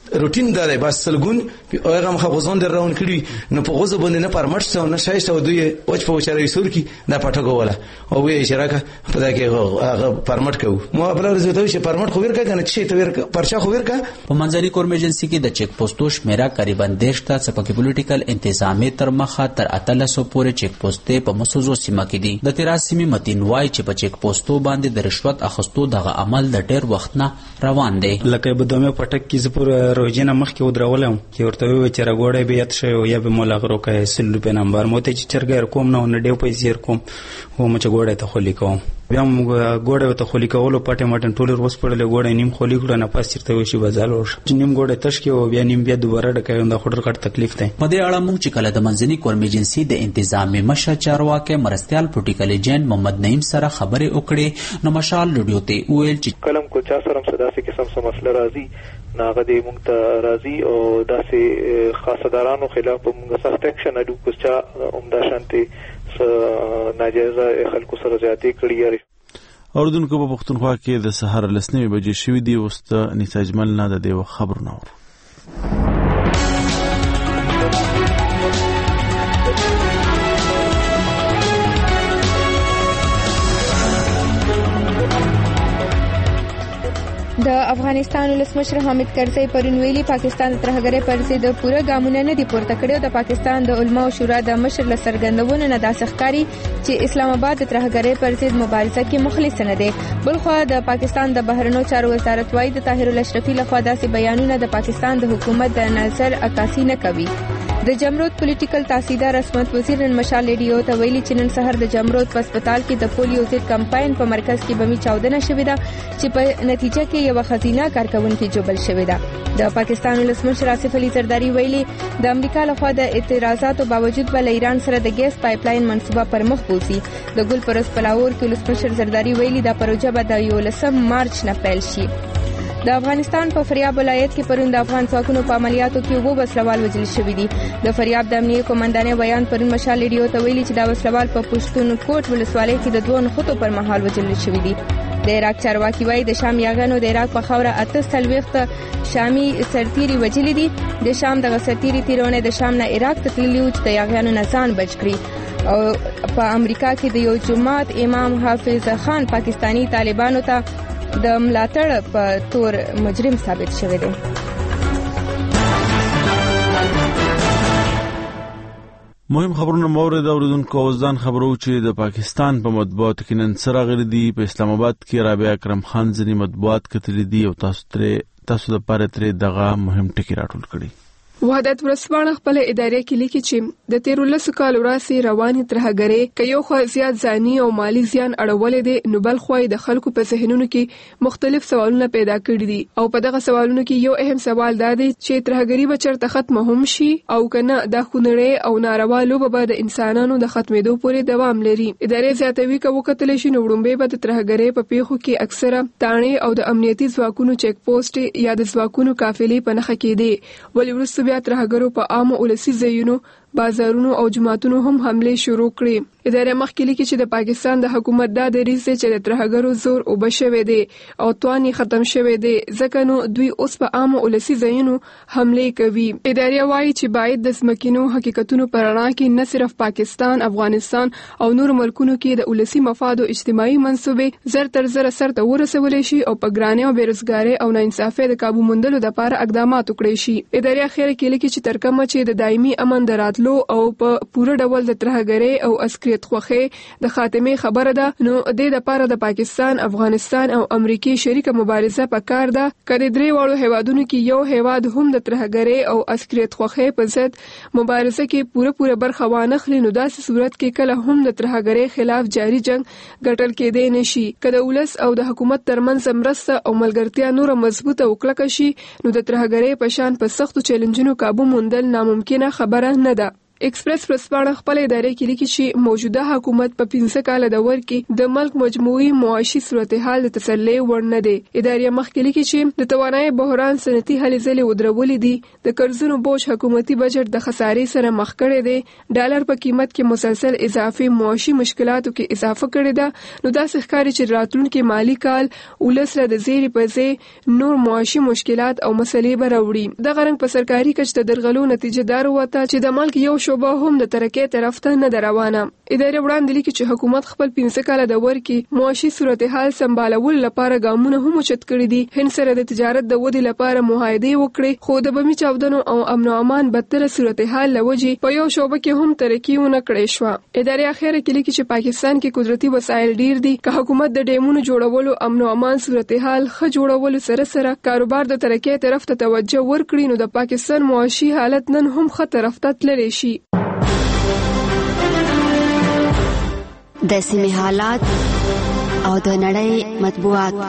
روټین دا دی بس سلګون هغه مخه غوزون در راون کړی نو په غوزه باندې نه پرمټ څو نه شایسته دوی وچ په وچره رسول کی دا پټه کوله او وی شراکه په دا کې هغه پرمټ کو مو بل ورځ ته چې پرمټ خو ورکا کنه چې ته ورکا پرچا خو ورکا په منځني کورم ایجنسی کې د چیک پوسټو شمیره قریبا 10 تا څخه پولیټیکل انتظامی تر مخه تر 1300 پورې چیک پوسټې په مسوزو سیمه کې دي د 13 سیمې متین وای چې په چیک پوسټو باندې د رشوت اخستو دغه عمل د ډېر وخت نه روان دی لکه بدومه پټک کې زپور روزینه مخ کې ودرولم کې ورته وی چې راګوړې به یت شو یا به مولا غرو کې سلو په نمبر مو ته چې چرګر کوم نه ډېو پیسې کوم و مچ ګوړې ته خولي کوم بیا ګوړې ته خولي کولو پټه مټن ټول ورس پړلې ګوړې نیم خولي کړه نه پاس چرته وشي بازار ور نیم ګوړې تش کې او بیا نیم بیا دوباره ډکې دا خټر کټ تکلیف دی په دې اړه موږ چې کله د منځني کورم ایجنسی د انتظامی مشر چارواکي مرستيال پروتیکل ایجنټ محمد نعیم سره خبرې وکړې نو مشال لډیو ته ویل چې کلم کو چا سره صداسي قسم سم مسله راځي ناغه دې موږ ته راځي او داسې خاصدارانو خلاف موږ سخت اکشن اډو کو چا عمده شانتي ناجایزه خلکو سره زیاتې کړې اوردونکو په پښتونخوا کې د سحر لسنې بجې شوې دی وست نتاجمل نه د دیو خبر نور د افغانستان ولسمشر حامد کرزی پرون ویلي پاکستان د ترهګرۍ پر ضد پوره ګامونه نه دي پورته کړي. د پاکستان د علماو شورا د مشر له څرګندونو نه داسې ښکاري چې اسلام آباد د ترهګرۍ پر ضد مبارزه کې مخلص نه دی. بلخوا د پاکستان د بهرنیو چارو وزارت وايي د طاهر الاشرفي لخوا داسې بیانونه د پاکستان د حکومت د نظر عکاسي نه کوي. د جمرود پولیټیکل تحصیلدار عصمت وزیر نن مشال ریډیو ته ویلي چې نن سحر د جمرود په هسپتال کې د پولیو ضد کمپاین په مرکز کې بمي چاودنه شوې ده چې په نتیجه کې یو خزینه کارکونکو جوړل شوې ده. د پاکستان ولسمشر آصف علي زرداری ویلي د امریکا لخوا د اعتراضاتو باوجود بل ایران سره د ګیس پایپلاین منصوبه پر مخ بوزي. د ګل پرس پلاور کې ولسمشر زرداری ویلي دا پروژه به د 11 مارچ نه پیل شي. د افغانستان په فریاب ولایت کې پرون د افغان ځواکونو په عملیاتو کې وو وسلوال وژل شوي دي. د فریاب د امنیه قومندانۍ بیان پرون مشال ریډیو ته ویلي چې دا وسلوال په پښتون کوټ ولسوالۍ کې د دوه نښتو پر مهال وژل شوي دي. د عراق چارواکي وايي د شام یاغانو د عراق په خاوره 48 شامي سرتيري وژلي دي. د شام دغه سرتيري تیرونه د شام نه عراق ته تللي و چې د یاغانو نه ځان بچ کړي. او په امریکا کې د یو جماعت امام حافظ خان پاکستانی طالبانو ته د ملاتړ په تور مجرم ثابت شوی دی. مهم خبرونه مورد اوریدونکو اوزدان خبرو چې د پاکستان په مطبوعاتو کې نن سره غردي په اسلام آباد کې رابعه اکرم خان ځنی مطبوعات کتلې دي او تاسو د پاره ترې دغه مهم ټکی راټول کړي. وحدت ورسپانه خپل ادارې کې لیکي چې د 13 کال وړاندې رواني ترهګرۍ کې یو خو زیات ځاني او مالی زیان اړولې دي نو بل خو د خلکو په ذهنونو کې مختلف سوالونه پیدا کړي دي او په دغه سوالونو کې یو اهم سوال دا دی چې ترهګرۍ به چرته ختمه هم شي او کنه د خونړې او ناروا لوبه به د انسانانو د ختمېدو پورې دوام لري. ادارې زیاتوي کوي کتل شي نو وړاندې به د ترهګرۍ په پیښو کې اکثره تانې او د امنیتي ځواکونو چیک پوسټ یا د ځواکونو قافلې په نخښه کې دي ولې ورسره بیا ترهګرو په عامه ولسی ځایونو بازارونو او جماعتونو هم حمله شروع کړې. ادارې مخکې لیکي چې د پاکستان د حکومت دا دریځ دی چې د ترهګرو زور او بشوي دي او توانی ختم شوي دي ځکه نو دوی اوس په عامه ولسی ځایونو حمله کوي. ادارې وايي چې باید د سمکینو حقیقتونو پر رڼا کې نه صرف پاکستان، افغانستان او نور ملکونو کې د ولسی مفاد او اجتماعي منصوبې زر تر زر سره ورسول شي او په ګرانۍ او بیروزګاری او ناانصافۍ د قابو موندلو لپاره اقدامات وکړي شي. ادارې اخر کې لیکي چې تر کومه چې د دایمي امن دراتلو او په پوره ډول د ترهګرۍ او عسکریت خوخه د خاتمه خبره ده نو د لپاره د پاکستان، افغانستان او امریکای شریکه مبارزه پکار ده. کله درې وړو هیوادونو کې یو هیواد هم د ترهګرۍ او عسکریت خوخه په ضد مبارزه کې پوره برخه وانخلي نو داسې صورت کې کله هم د ترهګرۍ خلاف جاري جنگ ګټل کېدای نشي. کله ولس او د حکومت ترمنځ مرسته او ملګرتیا نور مضبوطه وکړه شي نو د ترهګرۍ په شان په سختو چیلنجونو قابو موندل ناممکنه خبره نه ده. ایکسپریس پرسپاړه خپل ادارې کې لیکي چې موجوده حکومت په 15 کال دور کې د ملک مجموعي معاشي صورتحال د تسلی وړ نه دی. ادارې مخکې لیکي چې د توانایي بحران صنعتي هلې ځلې ودرولې دي، د قرضونو بوج حکومتي بجټ د خسارې سره مخ کړی دی، ډالر په قیمت کې مسلسل اضافه معاشي مشکلاتو کې اضافه کړی ده. نو دا ښکاري چې راتلونکي مالی کال ولسره د زیري په ځای نور معاشي مشکلات او مسلې به راوړي. د غرنګ په سرکاري کچ د درغلو نتیجه دار وته چې د ملک یو شوبه هم د ترقۍ طرف ته نه روانه. ادارې وړاندې لیکي چې حکومت خپل 15 کاله دور کې معاشي صورتحال سمبالولو لپاره ګامونه هم اوچت کړي دي. هند سره د تجارت د ودې لپاره معاهدې وکړي، خو د بمي چاودنو او امن او امان بدتر صورتحال لوجې په یو شوبه کې هم ترقی ونه کړې شو. ادارې اخیره کې لیکي چې پاکستان کې قدرتي وسایل ډیر دي، که حکومت د ډیمونو جوړولو امن او امان صورتحال ښه جوړولو سره سره کاروبار د ترقۍ طرف ته توجه ورکړي، نو د پاکستان معاشي حالت نن هم ښه طرف ته تللی شي. د سیمې حالات او د نړۍ مطبوعات.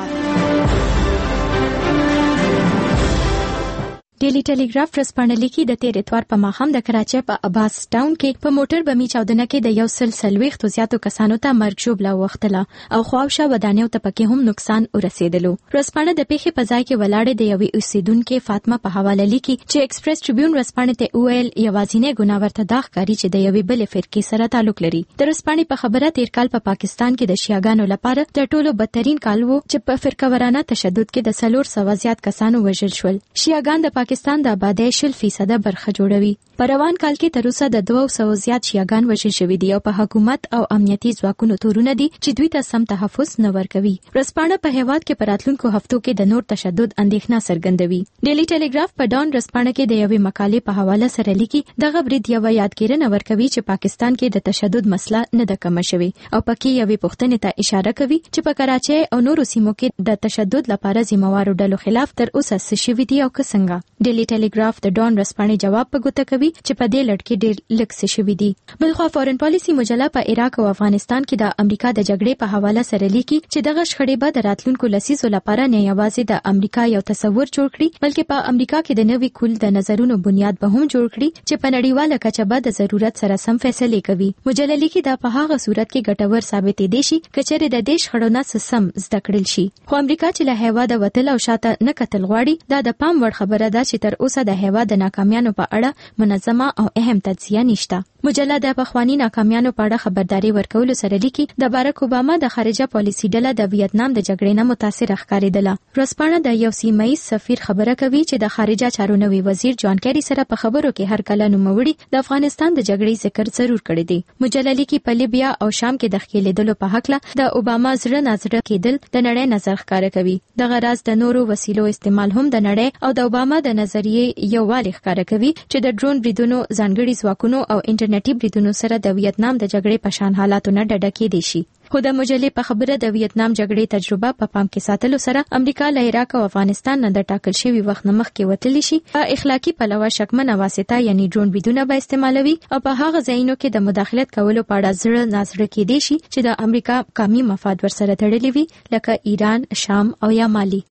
ډیلی ټیلیګراف ورځپاڼه لیکي د تیر اتوار په ماښام د کراچۍ په عباس ټاون کې په موټر بمي چاودنه کې د 140 زیاتو کسانو ته مرګ ژوبله واوښتله او خواوشا ودانیو ته پکې هم نقصان ورسېدلو. ورځپاڼه د پیښې په ځای کې ولاړې د یوې اوسیدونکې فاطمه په حواله لیکي چې ایکسپریس ټریبیون ورځپاڼې ته وویل یوازینی ګناه ورته دا ښکاري چې د یوې بلې فرقې سره تعلق لري. د ورځپاڼې په خبره تیر کال په پاکستان کې د شیعاګانو لپاره تر ټولو بدترین کال و چې په فرقه ورانه تشدد کې د 400 زیات کسانو وژل شول. شیعاګان د پاکستان د آبادی 0% برخه جوړوي. په روان کال کې تر اوسه د 200 زیات شیعاګان وژل شوي دي او په حکومت او امنیتي ځواکونو تورونه دي چې دوی ته سم تحفظ نه ورکوي. ورځپاڼه په هیواد کې په راتلونکو هفتو کې د نور تشدد اندېښنه څرګندوي. ډیلی ټیلیګراف په ډان ورځپاڼه کې د یوې مقالې په حواله سره لیکي دغه برید یوه یادګیرنه ورکوي چې پاکستان کې د تشدد مسله نه ده کمه شوې او پکې یوې پوښتنې ته اشاره کوي چې په کراچۍ او نورو سیمو کې د تشدد لپاره ذمہوارو ډلو خلاف تر اوسه څه شوي دي او که څنګه. ډیلی ټیلیګراف د ډان ورځپاڼې جواب په ګوته کوي چې په دې لړ کې ډېر لږ څه شوي دي. بلخوا فورن پالیسي مجله په عراق او افغانستان کې د امریکا د جګړې په حواله سره لیکي چې دغه شخړې به د راتلونکو لسیزو لپاره نه یوازې د امریکا یو تصور جوړ کړي بلکې په امریکا کې د نوي کول د نظرونو بنیاد به هم جوړ کړي چې په نړیواله کچه به د ضرورت سره سم فیصلې کوي. مجله لیکي دا په هغه صورت کې ګټور ثابتې دي شي که چېرې د دې شخړو نه سم زده کړل شي. خو امریکا چې له هیواده وتل او شاته نه کتل غواړي دا د پام وړ خبره ده چې تر اوسه د هیواد د ناکامیانو په اړه منظمه او اهم تجزیه نشته. مجله د پخوانی ناکامیانو په اړه خبرداري ورکولو سره لیکي د باراک اوباما د خارجه پالیسي ډله د ویتنام د جګړې نه متاثر ښکارېدله. ورځپاڼه د یو سیمه‌ایز سفیر خبره کوي چې د خارجه چارو نوي وزیر جان کیری سره په خبرو کې هر کله نوموړي د افغانستان د جګړې ذکر ضرور کړی دی. مجله لیکي په لیبیا او شام کې د ښکېلېدلو په هکله د اوباما زړه نازړه کېدل د نړۍ نظر ښکاره کوي. دغه راز د نورو وسیلو استعمال هم د نړۍ او د اوباما د نظریې یووالی ښکاره کوي چې د ډرون بریدونو ځانګړي ځواکونو او انټرنیټي بریدونو سره د ویتنام د جګړې په شان حالاتو نه ډډه کېدی شي. خو د مجلې په خبره د ویتنام جګړې تجربه په پام کې ساتلو سره امریکا له عراق او افغانستان نه د ټاکل شوي وخت نه مخکې وتلی شي. په اخلاقی پلوه شکمنه واسطه یعنی ډرون بریدونه به استعمالوي او په هغه ځایونو کې د مداخلت کولو په اړه زړه نازړه کېدی شي چې د امریکا قومي مفاد ورسره تړلي وي لکه ایران، شام او یا مالی.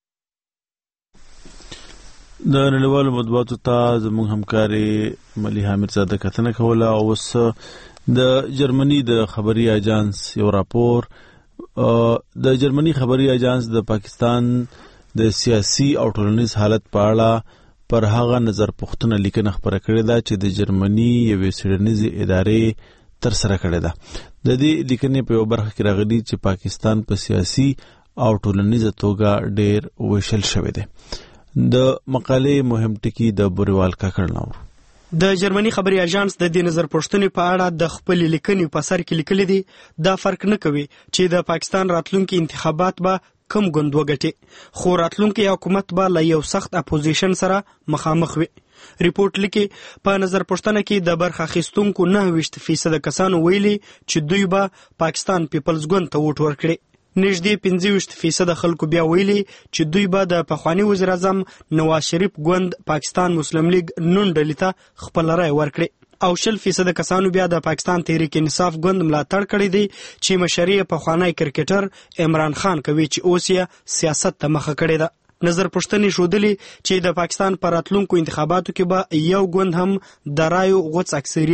د نړیوالو مطبوعاتو ته زموږ همکاري ملي حامد زاده کتنه کوله او اوس د جرمني د خبري اجانس یو راپور د جرمني خبري اجانس د پاکستان د سیاسي او ټولنیز حالت په اړه پر هغه نظر پوښتنه لیکنه خبره کړې ده چې د جرمني یوې څېړنیزې ادارې تر سره کړې ده. د دې لیکنې په یو برخه کې راغلي چې پاکستان په سیاسي او ټولنیزه توګه ډېر ویشل شوی دی. د مقالې مهم ټکی د بوریوال کاکړ نور. د جرمني خبري اژانس د دې نظر پوښتنې په اړه د خپل لیکنې په سر کې لیکلي دي دا فرق نه کوي چې د پاکستان راتلونکي انتخابات به کم ګوند وګټي خو راتلونکي حکومت به له یو سخت اپوزیشن سره مخامخ وي. ریپورت لیکي په نظر پوښتنه کې د برخه اخیستونکو 9% کسانو ویلي چې دوی به پاکستان پیپلز ګوند ته ووټ ورکړي. نږدې 25% خلکو بیا ویلي چې دوی به د پخوانی وزیر اعظم نواز شریف ګوند پاکستان مسلم لیگ نون ډلې ته خپل رای ورکړي او 0% کسانو بیا د پاکستان تحریک انصاف ګوند ملاتړ کړی دی چې مشري پخوانی کرکټر عمران خان کوي چې اوس یې سیاست ته مخه کړې ده. نظر پوښتنې ښودلي چې د پاکستان په راتلونکو انتخاباتو کې به یو ګوند هم د رایو غوڅ اکثریت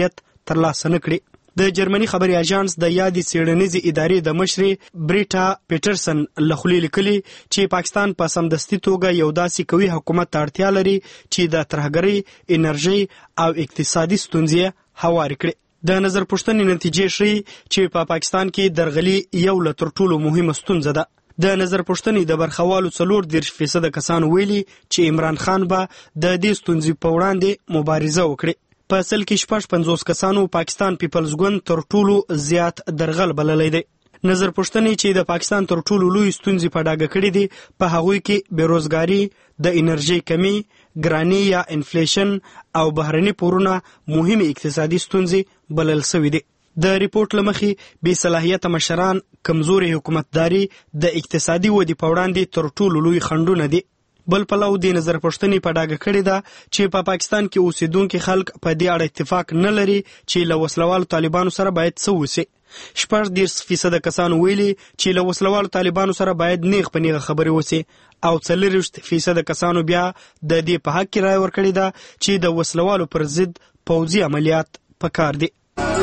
ترلاسه نه کړي. د جرمني خبري اژانس د یادې څېړنیزې ادارې د مشرې بریټا پیټرسن له خولې لیکلي چې پاکستان په سمدستي توګه یو داسې قوي حکومت ته اړتیا لري چې د ترهګرۍ، انرژۍ او اقتصادي ستونزې هوارې کړي. د نظر پوښتنې نتیجې ښیي چې په پاکستان کې درغلي یو له تر ټولو مهمه ستونزه ده. د نظر پوښتنې د برخوالو 40% کسانو ویلي چې عمران خان به د دې ستونزې په وړاندې مبارزه وکړي. په اصل کې 55 کسانو پاکستان پیپلز ګوند تر ټولو زیات درغل بللی دی. نظر پوښتنې چې د پاکستان تر ټولو لوی ستونزې په ډاګه کړي دي په هغوی کې بیروزګاري، د انرژي کمی، ګرانی یا انفلیشن او بهرني پورونه مهمه اقتصادي ستونزې بلل شوې دي. د ریپورت لمخې بې صلاحیته مشران، کمزوري حکومتداري د اقتصادي ودې په وړاندې تر ټولو لوی خنډونه دي. بل پلو د نظر پوښتنې په ډاګه کړې ده چې په پاکستان کې اوسیدونکي خلک په دې اړه اتفاق نه لري چې له وسلوالو طالبانو سره باید څه وشي. 40% کسانو ویلي چې له وسلوالو طالبانو سره باید نیغ په نیغه خبرې وشي او 40% کسانو بیا د دې په حق کې رای ورکړې ده چې د وسلوالو پر ضد پوځي عملیات پکار دي.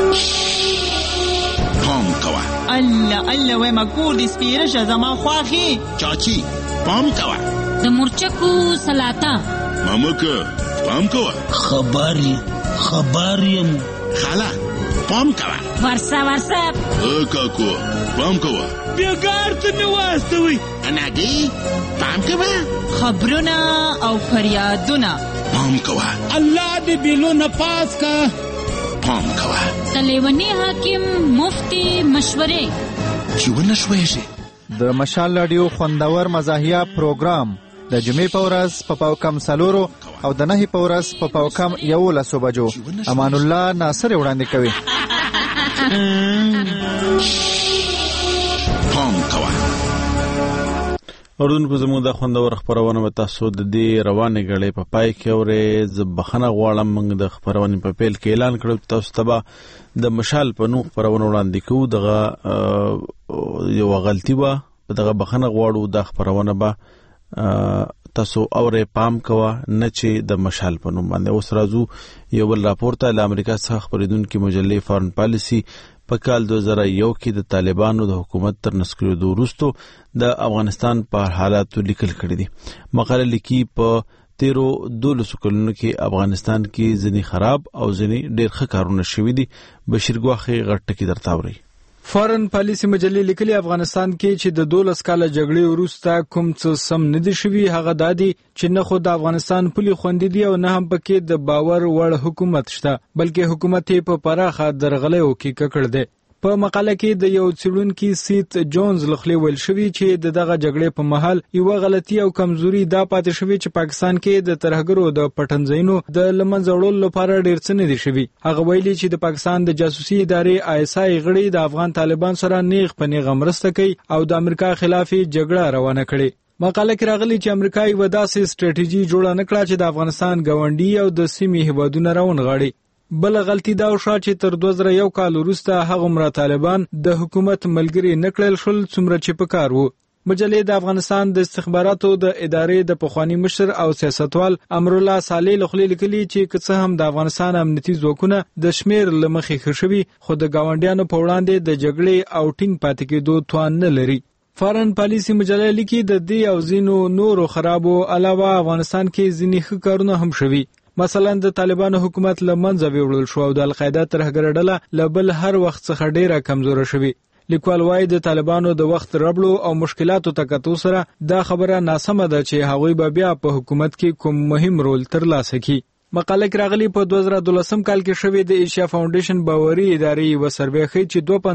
پام کوه الله وای ما کور دې سپیره شه زما خواخي چاچی پام کوه د مرچکو سلاتا مامکه پام کوه خبریم خالا پام کوه ورسه کاکو پام کوه بیگار ته می واستوي اناګي پام کوه خبرونه او فریادونه پام کوه الله دې بیلونه پاس کا پام کوه تلیونی حاکم مفتی مشورې چونه شويږي. د مشال رادیو خوندور مزاحیه پروګرام د جمعې په ورځ په پاوکم 4 او د نهي په ورځ په پاوکم 11 بجو امان الله ناصر وړاندې کوي. پام کوه اردوونکو زموږ د خوندور خبرونه به تاسو د دې روانې غړې په پای کې اورئ. زه بخښنه غواړم موږ د خبرونې په پیل کې اعلان کړو تاسو ته به د مشال په نوم خبرونه وړاندې کوو. دغه یو غلطي وه، دغه بخښنه غواړو. دا خبرونه به تاسو اورئ، پام کوه نه چې د مشال په نوم باندې. اوس راځو یو بل راپور ته. له امریکا څخه خپرېدونکې مجلې فارن پالیسي په کال 2001 کې د طالبانو د حکومت تر نسکریدو وروسته د افغانستان په حالاتو لیکل کړي دي. مقاله لیکي په 13 کلونو کې افغانستان کې ځینې خراب او ځینې ډېر ښه کارونه شوي دي. بشیر ګواخې غټ ټکي درته اوري. فارن پالیسي مجلې لیکلي افغانستان کې چې د 12 کاله جګړې وروسته کوم څه سم نه دي شوي هغه دا دي چې نه خو د افغانستان پولي خوندې دي او نه هم پکې د باور وړ حکومت شته، بلکې حکومت یې په پراخه درغلیو کې ککړ دی. په مقاله کې د یو څېړونکي سیت جونز لخوا ویل شوی چې دغه جګړې په مهال یو غلطي او کمزوري دا پاتې شوی چې پاکستان کې د ترهګرو د پټنځینو د لمنځه وړلو لپاره ډېر څه نه دي شوي. هغه ویلي چې د پاکستان د جاسوسي ادارې ISI غړي د افغان طالبان سره نیغ په نیغه مرسته کوي او د امریکا خلاف جګړه روانه کړي. مقاله کې راغلي چې امریکا یو داسې ستراتیژي جوړه نه کړه چې د افغانستان ګاونډي او د سیمې هیوادونه راونغاړي. بل غلطي دا وشوه چې تر 2001 کال وروسته هغومره طالبان د حکومت ملګري نه کړل شول څومره چې پکار وو. مجلې د افغانستان د استخباراتو د ادارې د پخوانی مشر او سیاستوال امرالله صالح لخوا لیکلي چې که څه هم د افغانستان امنیتي ځواکونه د شمیر له مخې ښه شوي خو د ګاونډیانو په وړاندې د جګړې او ټینګ پاتې کېدو توان نه لري. فارن پالیسي مجلې لیکي د دې او ځینو نورو خرابو علاوه افغانستان کې ځینې ښه کارونه هم شوي. مثلا د طالبانو حکومت له منځه ویوړل شو او د القاعده ترهګر ډله له بل هر وخت څخه ډیره کمزوره شوې. لیکوال وايي د طالبانو د وخت ربړو او مشکلاتو تکاتو سره دا خبره ناسمه ده چې هغوی به بیا په حکومت کې کوم مهم رول ترلاسه کړي. مقاله کې راغلي په 2012 کال کې شوې د ایشیا فاونډیشن باوري ادارې و سروې ښیي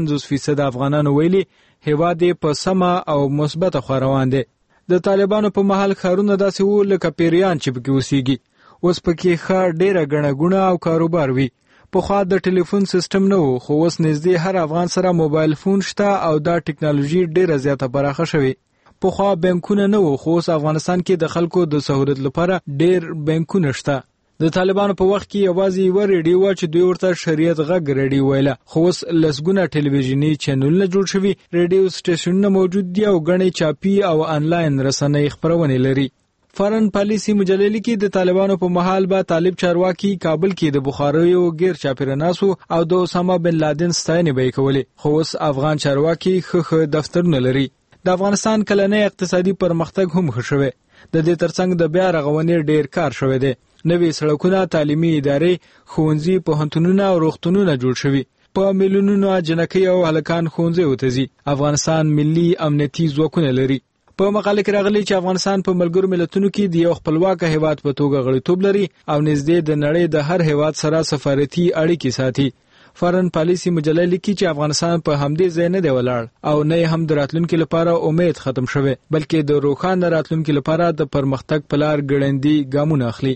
چې 52% افغانانو ویلي هیواد په سمه او مثبته خوا روان دی. د طالبانو په محل ښارونه داسې وو لکه پیریان چې پکې اوسېږي. اوس پکې ښه ډیره ګڼه ګوڼه او کاروبار وي. پخوا د ټلیفون سیستم نه و خو اوس نږدې هر افغان سره موبایل فون شته او دا ټکنالوژي ډیره زیاته پراخه شوې. پخوا بانکونه نه و خو اوس افغانستان کې د خلکو د سہولت لپاره ډیر بانکونه شته. د طالبانو په وخت کې یوازې یو ریډیو و چې دوی ورته شریعت غږ ریډیو ویله، خو اوس لسګونه ټلویزیوني چینلونه جوړ شوي، ریډیو سټیشنونه موجود دي او ګڼې چاپي او انلاین رسنۍ خپرونې لري. فارن پالیسی مجله لیکي د طالبانو په محل به طالب چارواکي کابل کې د بخاریو غیر چاپیرناسو او د اسامه بن لادن ستاینې به کولې. خو اوس افغان چارواکي خخ دفترونه لري. د افغانستان کلنۍ اقتصادي پرمختګ هم ښه شوی. د دې ترڅنګ د بیا رغونې ډیر کار شوی دی. نوې سړکونه، تعلیمي ادارې، ښوونځي، پوهنتونونه او روغتونونه جوړ شوي. په میلیونونو جنکۍ او هلکان ښوونځیو ته ځي. افغانستان ملي امنیتي ځواکونه لري. په مقاله کې راغلي چې افغانستان په ملګرو ملتونو کې د یو خپلواک هیواد په توګه غړیتوب لري او نږدې د نړۍ د هر هیواد سره سفارتي اړیکې ساتي. فارن پالیسی مجله لیکي چې افغانستان په همدې ځای نه دی ولاړ او نه هم د راتلونکي لپاره امید ختم شوی، بلکې د روښانه راتلونکي لپاره د پرمختګ په لار ګړندي ګامونه اخلي.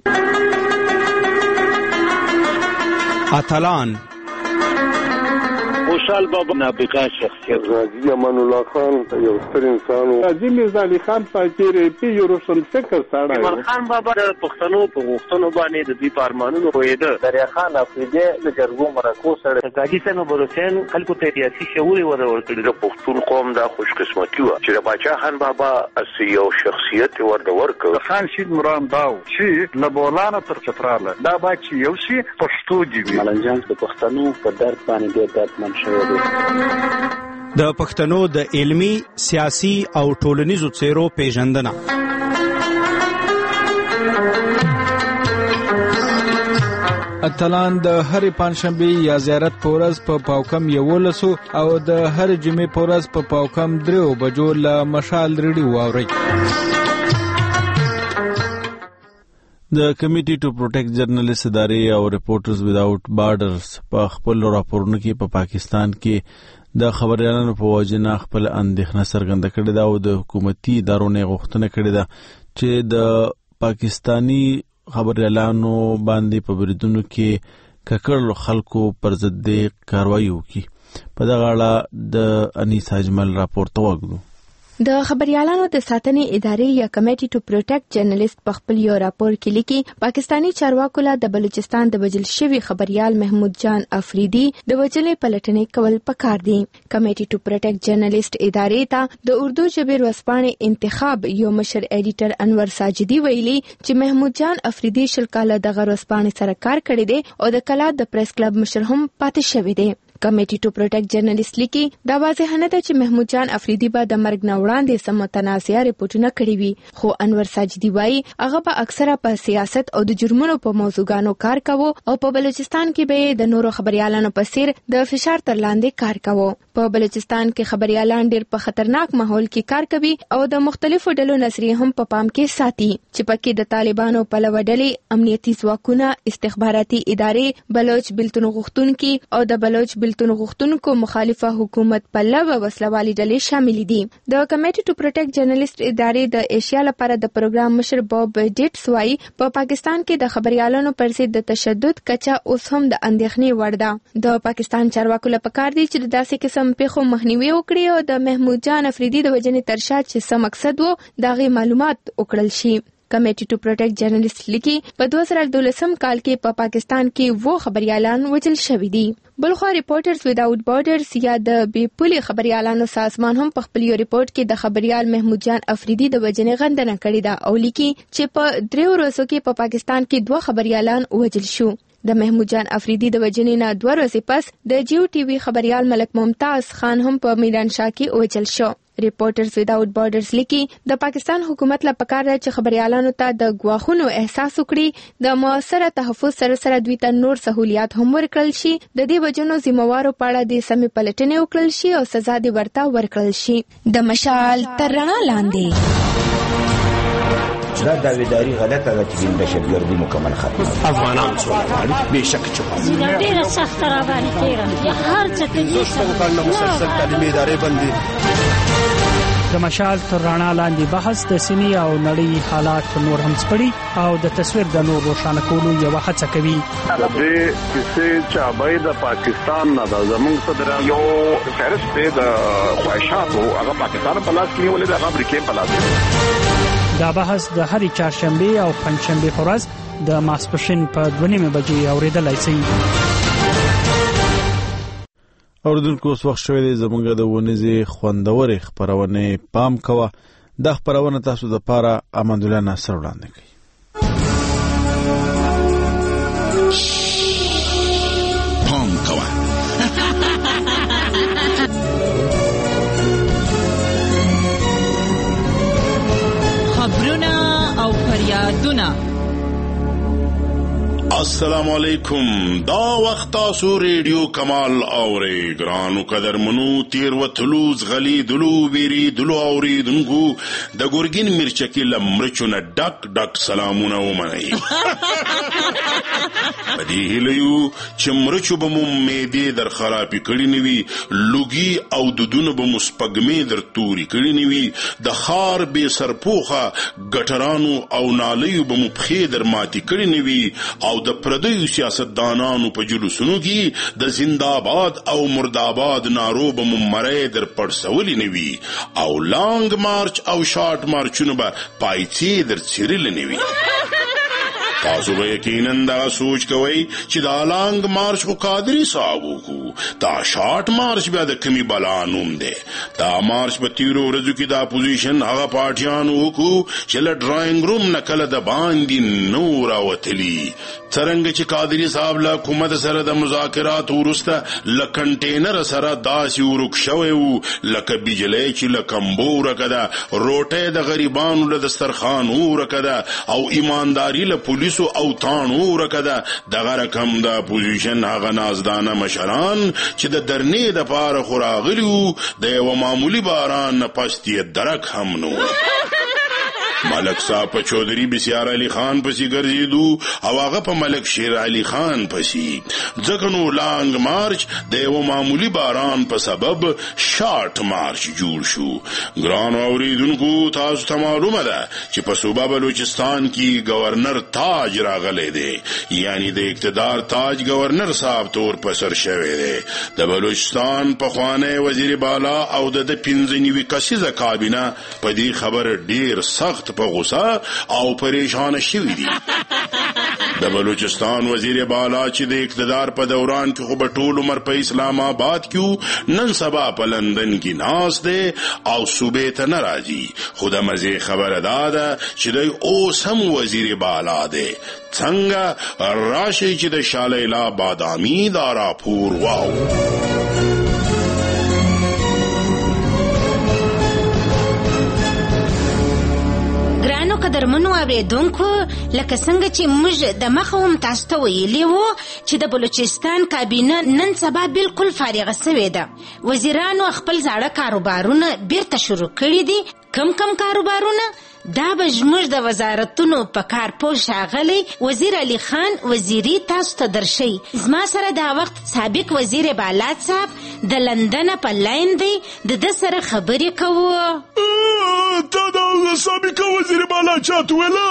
اتلان خوشحال بابا نابغه شخصیت، غازی امان الله خان یو ستر انسان و، حاجی میرزا علي خان فقیر پی یو روشن فکر سړی و. عمر خان بابا د پښتنو په غوښتنو باندې د دوی په ارمانونو پوهېده. دریا خان افریدی د جرګو مرکو سره قاضي صاحب بلوچستان خلکو ته سیاسي شعور ورکړي. د پښتون قوم دا خوش قسمتي وه چې د باچا خان بابا یو شخصیت ورته ورکړ. خان شید مرام داو چې له بولانه تر چتراله دا با چې یو شي پښتو دی وي. ملنجان د پښتنو په درد باندې ډېر دردمن شوی دی. د پښتنو د علمي، سیاسي او ټولنیزو څیرو پیژندنه. اتلان د هرې پنځشنبې یا زیارت په ورځ په پاوکم 11 او د هر جمعې په ورځ په پاوکم 3 بجو له مشال ریډیو واورئ. د کمیټي ټو پروټیکټ جرنالیست ادارې او ریپورټرز وداوټ بارډرز په خپل راپورونو کې په پاکستان کې د خبريالانو په وجه خپل اندېښنه څرګنده کړې ده او د حکومتي ادارو نه غوښتنه کړې ده چې د پاکستانی خبريالانو باندې په بریدونو کې ککړ خلکو پر ضد کاروایی وکړي. په دغه اړه د انیس اجمل راپور ته وګورو. د خبريالانو د ساتنې ادارې یا کمیټي ټو پروټیکټ جرنالیست په خپل یو راپور کې لیکي پاکستانی چارواکو له د بلوچستان د وجل شوی خبريال محمود جان افریدي د وجلې پلټنې کول پکار دي. کمیټي ټو پروټیکټ جرنالیست ادارې ته د اردو ژبې ورځپاڼې انتخاب یو مشر ایډیټر انور ساجدي ویلي چې محمود جان افریدي شل کاله د ورځپاڼې سره کار کړی دی او د کلا د پریس کلب مشر هم پاتې شوی دی. کمیټي ټو پروټیکټ جرنالیست لیکي دا واضح نه ده چې محمود جان افریدي به د مرګ نه وړاندې سم متنازعه ریپورټونه کړي وي، خو انور ساجدي وایي هغه به اکثره په سیاست او د جرمونو په موضوعګانو کار کوي او په بلوچستان کې به د نورو خبريالانو په څیر د فشار تر لاندې کار کوي. په بلوچستان کې خبريالان ډېر په خطرناک ماحول کې کار کوي او د مختلفو ډلو نظریه هم په پام کې ساتي چې پکې د طالبانو په لوډلې امنیتي ځواکونه، استخباراتي ادارې، بلوچ بلتون غوښتونکي او د بلوچ بلتون غوښتونکو مخالفه حکومت په لوه وسلوالي ډلې شامل دي. د کمیټي ټو پروټیکټ جرنالیست ادارې د ایشیا لپاره د پروګرام مشر باب ډیټس وايي په پاکستان کې د خبريالانو پر ضد د تشدد کچا اوس هم د اندېښنې وړ ده. د پاکستان چارواکو لپاره پکار دي چې داسې قسم پیښو مخنیوي وکړي او د محمود جان افریدي د وجنې ترشا چې څه مقصد وو دغه معلومات وکړل شي. کمیټي ټو پروټیکټ جرنالیست لیکي په 2012 کال کې په پاکستان کې وو خبريالان وجل شوي دي. بلخو ریپورټرز وداوټ بارډرز یا د بې پولي خبريالانو سازمان هم په خپل یو ریپورت کې د خبريال محمود جان افریدي د وجنې غندنه کړې ده او لیکي چې په 3 ورځو کې په پاکستان کې 2 خبريالان وجل شو. د محمود جان افریدي د وجنې نه 2 ورځې پس د جیو ټي وي خبريال ملک ممتاز خان هم په میدان شاه کې وجل شو. ریپورټرز وداوټ بارډرز لیکي د پاکستان حکومت لپاره پکار دی چې خبريالانو ته د غواخونو احساس وکړي، د موثره تحفظ سره دوی ته نور سہولیات هم ورکړل شي، د دې وجنو ذمہوارو پاړه د سمې پلټنې وکړل شي او سزا دې ورته ورکړل شي. د مشال تر رڼا لاندې دا داویداری غلطه ده چې د شبګردي مکمل ختم افغانان سوالوالي بشک چوپاس ډیره سخت را باندې تیره هر څه ته دوستو کله مسلسل تعلیمي ادارې باندې د مشال تر رڼا لاندې بحث د سیمې او نړۍ حالات نور هم سپړي او د تصویر د نور روښانه کولو یو هڅه کوي. د دې کیسې چې ابای د پاکستان نه د زمونږ صدر یو فهرست د خواهشاتو هغه پاکستان په لاس کې ولې د امریکای په لاس کې. دا بحث د هرې چهارشنبه او پنځشنبه په ورځ د ماسپښین په 2:30 بجې اوریدلای شئ. اوردونکو اوس وخت شوی دی زمونږ د ونیزې خوندورې خپرونې پام کوه. د خبرونه تاسو د پاره امان الله ناصر وړاندې کوي. پام کوه خبرونه او فریادونه. السلام علیکم. دا وخت تاسو ریډیو کمال اورئ. ګرانو قدرمنو تیروتلو زغلی دلو ویری دلو اوریدونکو د ګورګین مرچکی لمرچو نه ډک ډک سلامونه ومنئ. پدې هیلو چې مرچو به مو معدې در خرابې کړي نه وي، لوګي او دودونه به مو سپږمې در توري کړي نه وي، د خار بې سرپوخه ګټرانو او نالیو به مو پښې در ماتې کړي نه وي، او د پردیو سیاستدانانو په جلوسونو کې د زنده‌باد او مرده‌باد نارو به مو مرۍ در پړسولې نه وي، او لانګ مارچ او شارټ مارچونه به پایڅې در څیرلې نه وي. تاسو به یقینا دا سوچ کوئ چې دا لانګ مارچ خو قادري صاحب وکړو، دا شارټ مارچ بیا د کمی بلا نوم دی. دا مارچ په تیرو ورځو کې د اپوزیشن هغه پارټیانو وکړو چې له ډراینګ روم نه کله د باندې نو راوتلي. څرنګه چې قادري صاحب له حکومت سره د مذاکراتو وروسته له کنټینر سره داسې ورک شوی و لکه بجلی چې له کمبو ورکه ده، روټۍ د غریبانو له دسترخوان ورکه ده، او ایمانداري له پولیسو او تانو ورکه ده. دغه رقم د اپوزیشن هغه نازدانه مشران چې د درنې د پاره خو راغلي وو، د یوه معمولي باران نه پس یې درک هم نه و. ملک صاحب په چودھری بسیار علی خان پسی ګرځېدو او هغه په ملک شیر علی خان پسی. ځکه نو لانګ مارچ د یو معمولی باران په سبب شارټ مارچ جوړ شو. ګران اوریدونکو تاسو ته معلومه ده چې په صوبه بلوچستان کې گورنر تاج راغلی دی، یعنی د اقتدار تاج گورنر صاحب تور په سر شوی دی. د بلوچستان پخوانی وزیر بالا او د 15 کسیزه کابینه په دې خبر ډیر سخت په غوسه او پریشان شوی دي. د بلوچستان وزیر بالا چې د اقتدار په دوران کې خو به ټول عمر په اسلام آباد کې نن سبا په لندن کې ناست دی او صوبې ته نه راځي. خو د مزې خبره دا ده چې دی اوس هم وزیر بالا دی. څنګه راشي چې د شالیلا بادامي دا راپور واو. قدرمنو اوریدونکو، لکه څنګه چې موږ د مخه هم تاسو ته ویلي وو چې د بلوچستان کابینه نن سبا بالکل فارغه شوې ده. وزیرانو خپل زاړه کاروبارونه بیرته شروع کړي دي. کم کاروبارونه؟ دا به زموږ د وزارتونو په کار پوه ښاغلی وزیر علي خان وزیري تاسو ته درشي. زما سره دا وخت سابق وزیر بالا صاحب د لندن په لاین دی، د ده سره خبرې کوو. تا دا سابق وزیر بالا چاته ویله؟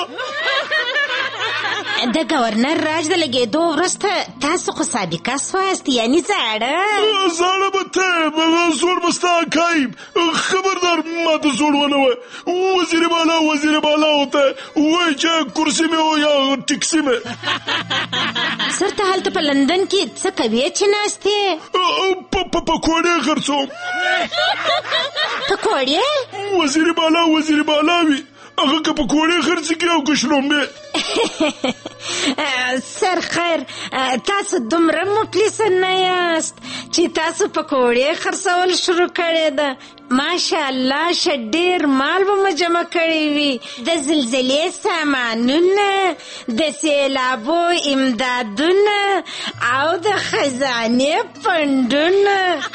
د گورنر راج د لګېدو وروسته تاسو خو سابقه سواست، یعنی زاړه به ته زوړ به ستا کایب. خبردار ما ته زوړ ونه وایه. وزیر بالا ورته وایي چې کرسي مې و یا ټکسي مې. سر ته هلته په لندن کې څه کوې چې ناستې؟ پکوړې خرڅوم. پکوړې؟ وزیر بالا وي، هغه که پکوړې خرڅې کړي او که شلومبې. سر خیر، تاسو دومره مفلس نه یاست چې تاسو پکوړې خرڅول شروع کړې ده. ماشاءالله ښه ډېر مال به مو جمع کړی وي. د زلزلې سامانونه، د سیلابو امدادونه او د خزانې فنډونه.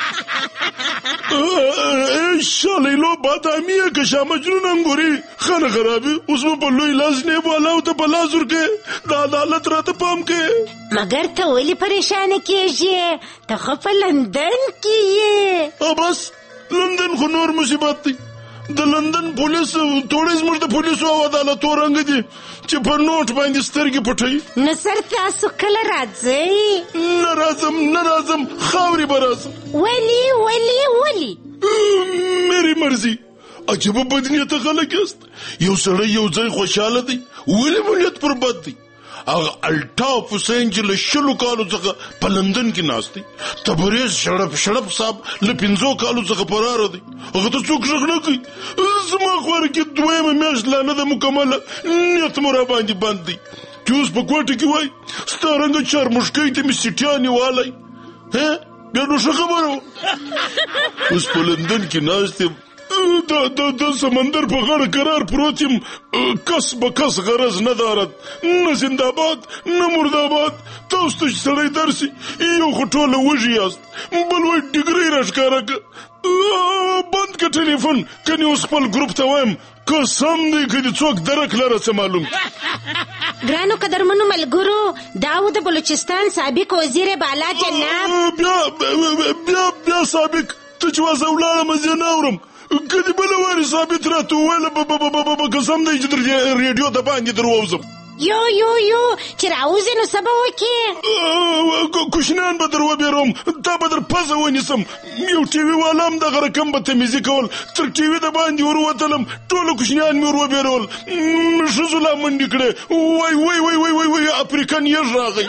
شالیلو بادامیه که شاه مجنون انګوري خانه خرابي. اوس مو په لوی لاس نه والاو ته په لاس ورکې. د عدالت راته پام کې. مګر ته ولې پریشانه کېږې؟ ته خو په لندن کې یې. بس لندن خو نور مصیبت دی. د لندن پولیس ټوله زموږ د پولیسو او عدالتو رنګ دي چې په نوټ باندې سترګې پټوي. نو سر تاسو کله راځئ؟ نه راځم، خاورې به راځم. ولې؟ میری مرضی. عجبه بدنیته خلک یاست. یو سړی یو ځای خوشحاله دی، ولې مو نیت پر بد دی؟ هغه الټاف حسین چې له 20 کالو څخه په لندن کې ناست دی. تبریز شړپ صاحب له 15 کالو څخه فرار دی. هغه ته څوک غږ نه کوي. زما خواره کې دویمه میاشت لا نه ده مکمله، نیت مو راباندې بند دی چې اوس په کوټه کې وای ستا رنګه چارموښکۍ ته مې سیټیانې والی. بیا نو ښه خبره وه. اوس په لندن کې ناست یم، د سمندر په غاړه قرار پروت یم، کس به کس غرض نه دارد، نه زنده‌باد نه مرده‌باد. تاسو ته چې سړی درسي یو خو ټوله وږي یاست، بل وایي ډګرۍ راښکاره کړه. بند که ټلیفون، کنې اوس خپل ګروپ ته وایم قسم دی که دې څوک درک لره څه معلوم. ګرانو قدرمنو ملګرو، دا و د بلوچستان سابق وزیر بالا جناب. بیا سابق ته چې واسه ولاړم زه نه اورم، که دې بله وارې ثابت راته وویله قسم دی چې در ریډیو ته باندې در ووځم. یو چې راوځې نو څه به وکړې؟ کوشنیان به در وبېروم، تا به در پزه ونیسم. یو ټي وي والا هم دغه رقم به تمیزي کول، تر ټي وي د باندې ور وتلم، ټوله کوشنیان مې ور وبېرول، ښځو لا منډې کړې، وای افریقن یږ راغی.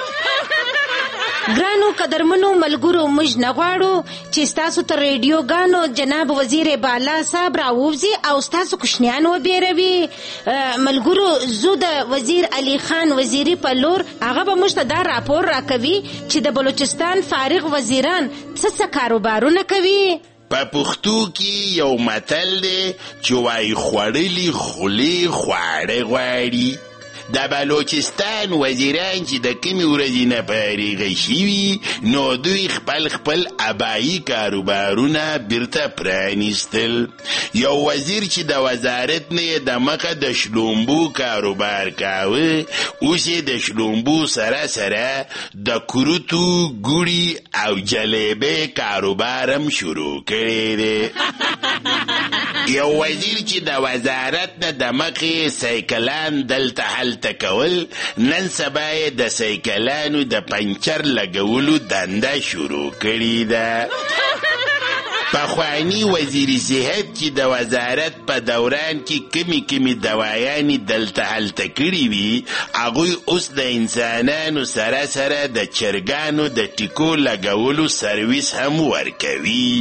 ګرانو قدرمنو ملګرو، موږ نه غواړو چې ستاسو تر ریډیوګانو جناب وزیر بالا صاحب راووځي او ستاسو کوشنیان وبېروي. ملګرو، زه د وزیر علي خان وزیري په لور، هغه به موږ ته دا راپور راکوي چې د بلوچستان فارغ وزیران څه کاروبارونه کوي. په پښتو کې یو متل دی چې وایي خوړلي خولې خواړه غواړي. د بلوچستان وزیران چې د کمې ورځې نه فارغه شوي، نو دوی خپل ابایي کاروبارونه بیرته پرانیستل. یو وزیر چې د وزارت نه د مخه د شلومبو کاروبار کاوه، اوس یې د شلومبو سره د کروتو، ګوړي او جلیبې کاروبار هم شروع کړی دی. یو وزیر چې د وزارت نه د مخې سایکلان دلته هلته کول، نن سبا یې د سایکلانو د پنچر لګولو دنده شروع کړې ده. پخوانی وزیر صحت چې د وزارت په دوران کې کمی دوایانې دلته هلته کړي وي، هغوی اوس د انسانانو سره د چرګانو د ټیکو لګولو سرویس هم ورکوي.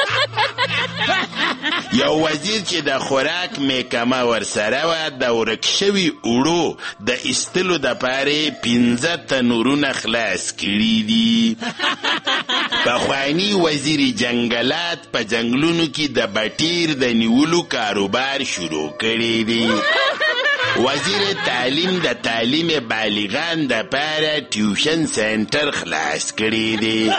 یو وزیر چې د خوراک میکمه ورسره وه، د ورک شوي اوړو د ایستلو دپاره 15 تنورونه خلاص کړي دي. پخوانی وزیر جنگلات په جنگلونو کې د بټیر د نیولو کاروبار شروع کړی دی. وزیر تعلیم د تعلیم بالغان د پاره ټیوشن سنټر خلاص کړی دی.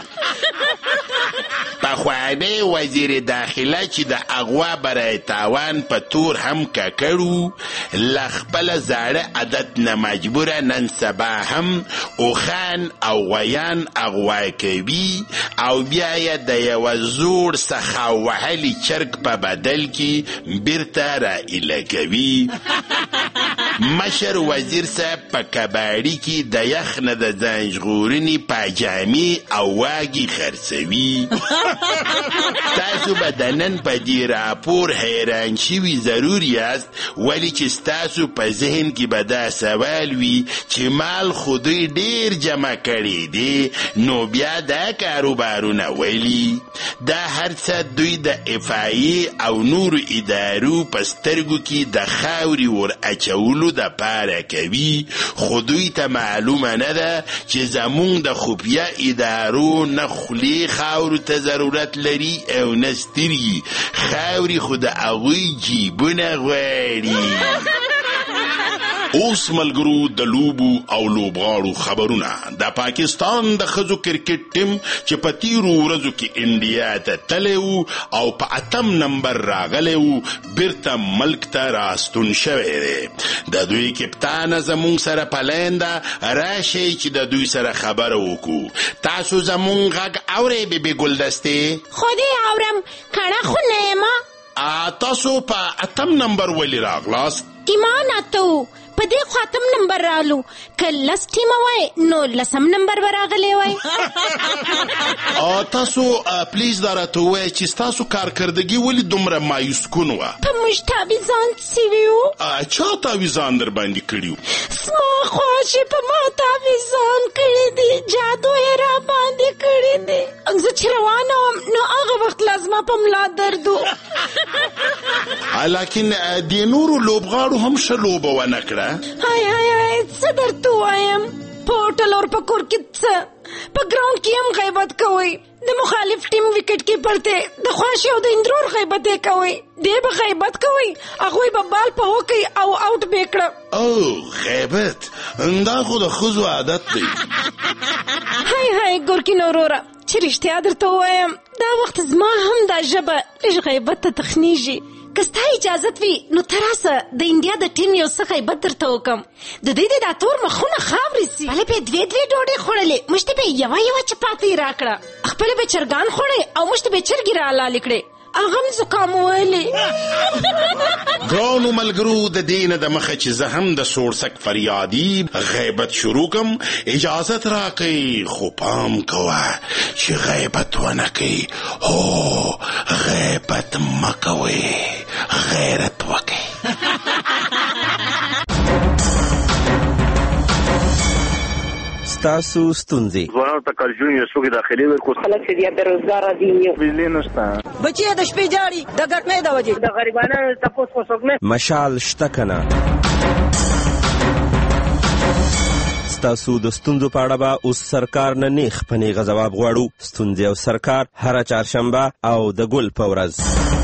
پخوانی وزیر داخله چې د اغوا برای تاوان په تور هم ککړو، لخپل زاړه عادت نه مجبوره نن سبا هم اوخان او غویان اغوا کوي او بیا یې د یو زوړ څخه وهلي چرګ په بدل کې بیرته را ایله کوي. مشر وزیر صاحب په کباړي کې د یخ نه د ځان ژغورنې پاجامې او واګي خرڅوي. تاسو به د نن په دې راپور حیران شوي ضرور یاست، ولې چې ستاسو په ذهن کې به دا سوال وي چې مال خو دوی ډېر جمع کړی دی، نو بیا دا کاروبارونه ولي؟ دا هر څه دوی د افایې او نورو ادارو په سترګو کې د خاورې ور اچولو د پاره کوي، خو دوی ته معلومه نه ده چې زمونږ د خفیه ادارو نه خولې خاورو ته ضرورت لري او نه سترګې، خاورې خو د هغوی جیبونه غواړي. اوس ملګرو د لوبو او لوبغاړو خبرونه. د پاکستان د ښځو کرکټ ټیم چې په تیرو ورځو کې انډیا ته تللی و او په 8 نمبر راغلی و، بیرته ملک ته راستون شوی دی. د دوی کپتانه زمونږ سره په لاین ده، راشئ چې د دوی سره خبره وکړو. تاسو زمونږ غږ اورئ بیبي ګلدستې؟ خو دې اورم، کڼه خو نه یم. تاسو په 8 نمبر ولې راغلاست؟ ایمان اتو په دې خاتم نمبر رالو که 10 ټیمه وای نو 10 نمبر به راغلی وای. تاسو پلیز دا راته ووایئ چې ستاسو کارکردګي ولې دومره مایوس کون وه؟ په موږ تعویضان سوي وو. چا تعویضان در باندې کړي وو؟ زما خواښې په ما تعویضان کړي دي، جادو یې را باندې کړي دي. زه چې روانه وم نو هغه وخت لا زما په ملا درد و. لیکن د نورو لوبغاړو هم ښه لوبه ونه کړه. هاي څه درته ووایم، په هوټل اور په کور کې څه، په ګراوند کې هم غیبت کوئ، د مخالف ټیم وکټ کیپر ته د خواشي او د اندرور غیبت یې کوئ، دی به غیبت کوئ، هغوی به بال په وکئ او آوټ به یې کړه. او غیبت دا خو د ښځو عادت دی. هاي ګورکین وروره چې رښتیا درته ووایم دا وخت زما هم دا ژبه لږ غیبت ته تخنیږي. که ستا اجازت وي نو ته راسه د انډیا د ټیم یو څه غیبت درته وکم. د دوی د دا تور مخونه خاورې سي. بله به یې 2 ډوډۍ خوړلې، موږ ته به یې یوه چپاتۍ راکړه، خپله به چرګان خوړی او موږ ته به یې چرګې رالالې کړې. هغه هم زکام ویلې. ګرانو ملګرو، د دې نه د مخه چې زه هم د سوړسک فریادي غیبت شروع کم، اجازت راکئ، خو پام کوه چې غیبت ونه کوئ. هو غیبت مه کوئ، غیرت وکئ. ستاسو ستونزې ځوانانو ته کارجوړي یوسوګي داخلي ورکو خلک چې بیا بیروزګار دي، بجلی نشته، بچي د شپې جاړي د ګټنې د وجې د غریبانو تاسو کو څوک نه مشال شته کنه. ستاسو د ستونزو په اړه به اوس سرکار نه نیغ په نیغه ځواب غواړو. ستونزې او سرکار هره چهارشنبه او د ګل په ورځ